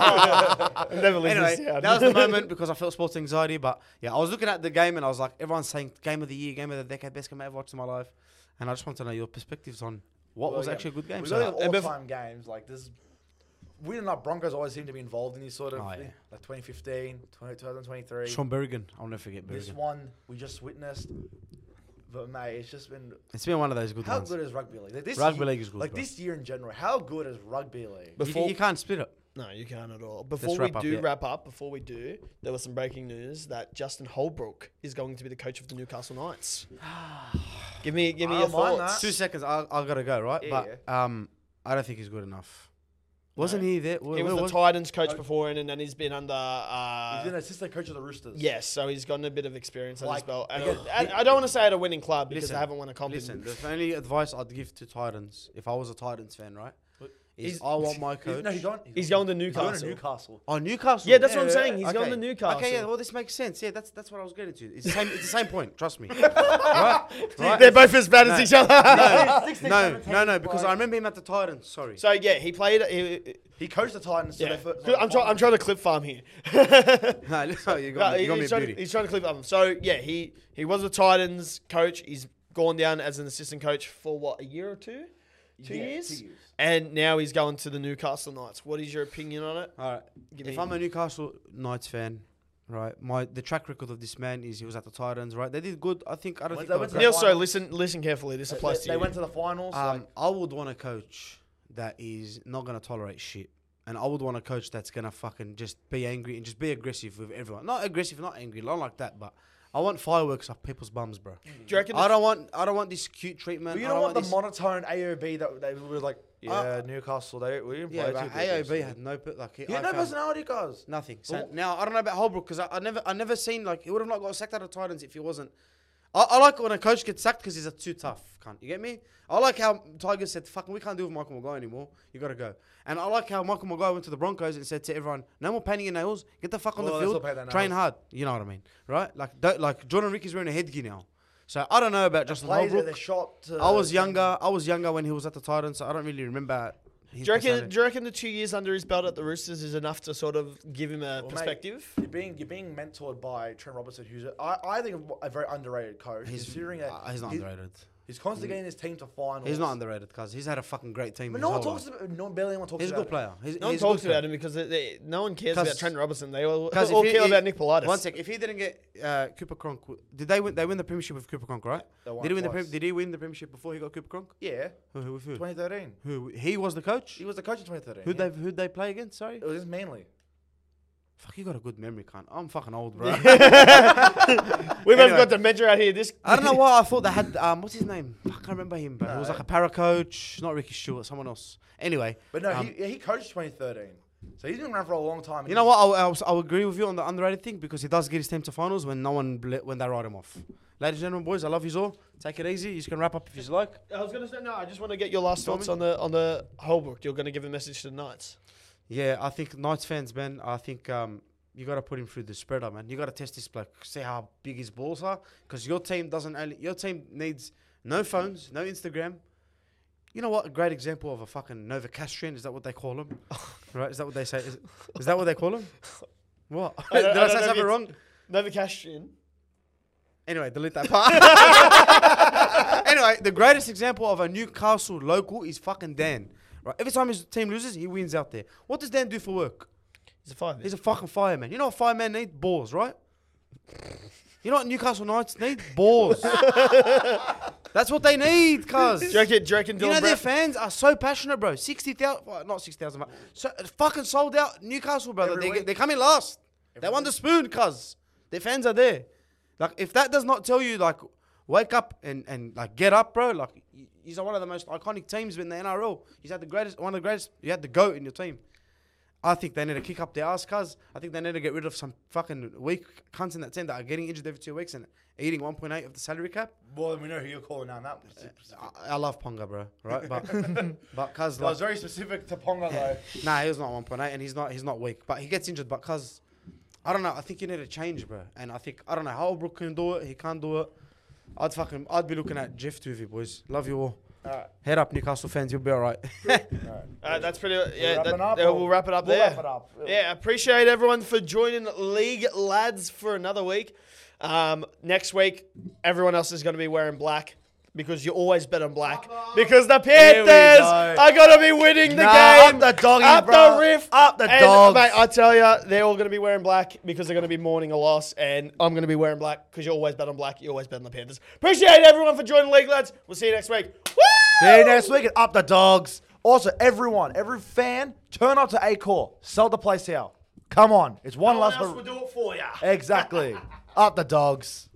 I've never lived anyway, this down. that was the moment because I felt sports anxiety. But yeah, I was looking at the game and I was like, everyone's saying game of the year, game of the decade, best game I ever watched in my life, and I just want to know your perspectives on what Well, was yeah. actually a good game. we So, got and bef- all-time games like this. We and our Broncos always seem to be involved in these sort of Oh, things, yeah. like 2015, 2023. Sean Berrigan, I'll never forget This Berrigan. one we just witnessed, but mate, it's just been. It's been one of those good How ones. good is rugby league? Like this Rugby year, league is good, Like bro. this year in general, how good is rugby league? You can't split it. No, you can't at all. Before we wrap up, do yeah. wrap up, before we do, there was some breaking news that Justin Holbrook is going to be the coach of the Newcastle Knights. give me I your don't mind thoughts. 2 seconds, I gotta go, right? Yeah. But I don't think he's good enough. Wasn't he there? He was the Titans coach before, and then he's been under. He's an assistant coach of the Roosters. Yes, so he's gotten a bit of experience under his Like, belt. And again, I don't want to say at a winning club because Listen, they haven't won a comp. Listen, the only advice I'd give to Titans, if I was a Titans fan, right, is He's- I want my coach. No, He's going to He's going to Newcastle. Newcastle. Oh, Newcastle. Yeah, that's what I'm saying. He's going to Okay. Newcastle. Okay, yeah, well, this makes sense. Yeah, that's what I was getting to. It's the same point. Trust me. right? They're both as bad as each other. No, because I remember him at the Titans. Sorry. So yeah, he played. He coached the Titans. Yeah. So I'm trying to clip farm here. No, listen, you No, got me a he's, trying, beauty. he's trying to clip farm. So yeah, he was a Titans coach. He's gone down as an assistant coach for what, a year or two? 2 years. 2 years. and now he's going to the Newcastle Knights. What is your opinion on it? All right. Give If me- I'm a Newcastle Knights fan, right, the track record of this man is he was at the Titans, right? They did good. I don't When think they they went were to Neil, the sorry, finals. listen carefully. This applies to They you. went to the finals. I would want a coach that is not going to tolerate shit. And I would want a coach that's going to fucking just be angry and just be aggressive with everyone. Not aggressive, not angry, not like that, but I want fireworks off people's bums, bro. Do you reckon? I don't want this cute treatment. Well, you I don't don't want the this- monotone AOB that they were like, Newcastle, we didn't Yeah, play but too good AOB this had no like He had no personality, guys. nothing. So Well- now I don't know about Holbrook because I never seen like he would have not got sacked out of Titans if he wasn't. I like when a coach gets sacked because he's too tough. Cunt. You get me? I like how Tigers said, "Fucking, we can't deal with Michael Maguire anymore. You got to go." And I like how Michael Maguire went to the Broncos and said to everyone, "No more painting your nails. Get the fuck on Well, the they field. still paint their Train nails. hard." You know what I mean, right? Like Jordan Ricky's wearing a headgear now. So I don't know about Justin Plays at Holbrook. the shot. To I was younger when he was at the Titans, so I don't really remember. Do you reckon the 2 years under his belt at the Roosters is enough to sort of give him a Well, mate, perspective? You're being mentored by Trent Robertson, who's I think a very underrated coach. Considering that He's not underrated. He's constantly getting his team to finals. He's not underrated because he's had a fucking great team. But his no one whole talks life. about. No, barely anyone talks He's a about. good player. No one he's a talks good player. about him because no one cares 'Cause- about Trent Robertson. They all 'Cause if he- care he- about Nick Politis. One sec. If he didn't get Cooper Cronk, did they win? They win the premiership with Cooper Cronk, right? They won Did he win twice. Did he win the premiership before he got Cooper Cronk? Yeah, Who? With who? 2013. Who? He was the coach. He was the coach in 2013. Who'd they play against? Sorry. It was just Manly. Fuck, you got a good memory, cunt. I'm fucking old, bro. We've both Anyway. got dementia out here. This I don't know why I thought they had what's his name? I can't remember him, but he was like a para coach, not Ricky Stewart, someone else. Anyway, But no, he coached 2013. So he's been around for a long time. you know what? I'll agree with you on the underrated thing because he does get his team to finals when when they write him off. Ladies and gentlemen, boys, I love you all. Take it easy. You can wrap up if you like. I was gonna say no. I just want to get your last Tell thoughts me. on the Holbrook. You're gonna give a message to the Knights. Yeah, I think Knights fans, man. I think you got to put him through the spreader, man. You got to test this bloke, see how big his balls are, because your team needs no phones, no Instagram. You know what? A great example of a fucking Novocastrian, is that what they call him? Right? Is that what they say? Is that what they call him? What? I don't Did I know say if something it's- wrong? Novocastrian. Anyway, delete that part. Anyway, the greatest example of a Newcastle local is fucking Dan. Right? Every time his team loses, he wins out there. What does Dan do for work? He's a five. He's a fucking fireman. You know what firemen need? Balls, right? You know what Newcastle Knights need? Balls. That's what they need, cuz. Do you reckon You know Dylan their Brown? fans are so passionate, bro. 60,000, well, not 60,000, but so fucking sold out Newcastle, brother. Every week. They come in last. They won the spoon, cuz. Their fans are there. Like, if that does not tell you, like, wake up and like, get up, bro. Like, he's one of the most iconic teams in the NRL. He's had one of the greatest. You had the GOAT in your team. I think they need to kick up their ass, cuz. I think they need to get rid of some fucking weak cunts in that team that are getting injured every 2 weeks and eating 1.8 of the salary cap. Well, we know who you're calling out now. I love Ponga, bro. Right, but cuz I like, was very specific to Ponga though. nah, he was not 1.8 and he's not weak, but he gets injured. But cuz I don't know. I think you need to change, bro. And I think I don't know. Holbrook can do it. He can't do it. I'd be looking at Jeff Tuvey, boys. Love you all. Alright. Head up, Newcastle fans. You'll be all right. That's pretty. Yeah, wrapping up, we'll wrap it up we'll there. wrap it up. Yeah, appreciate everyone for joining League Lads for another week. Next week, everyone else is going to be wearing black because you always bet on black. Because the Panthers go. are going to be winning the Nah, game. up the doggies, Up bro. the riff. Up the And, dogs. Mate, I tell you, they're all going to be wearing black because they're going to be mourning a loss. And I'm going to be wearing black because you always bet on black. You always bet on the Panthers. Appreciate everyone for joining League Lads. We'll see you next week. Woo! See you next week and up the dogs. Also, every fan, turn up to Accor. Sell the place out. Come on. It's one No one last. else will do it for you. Exactly. Up the dogs.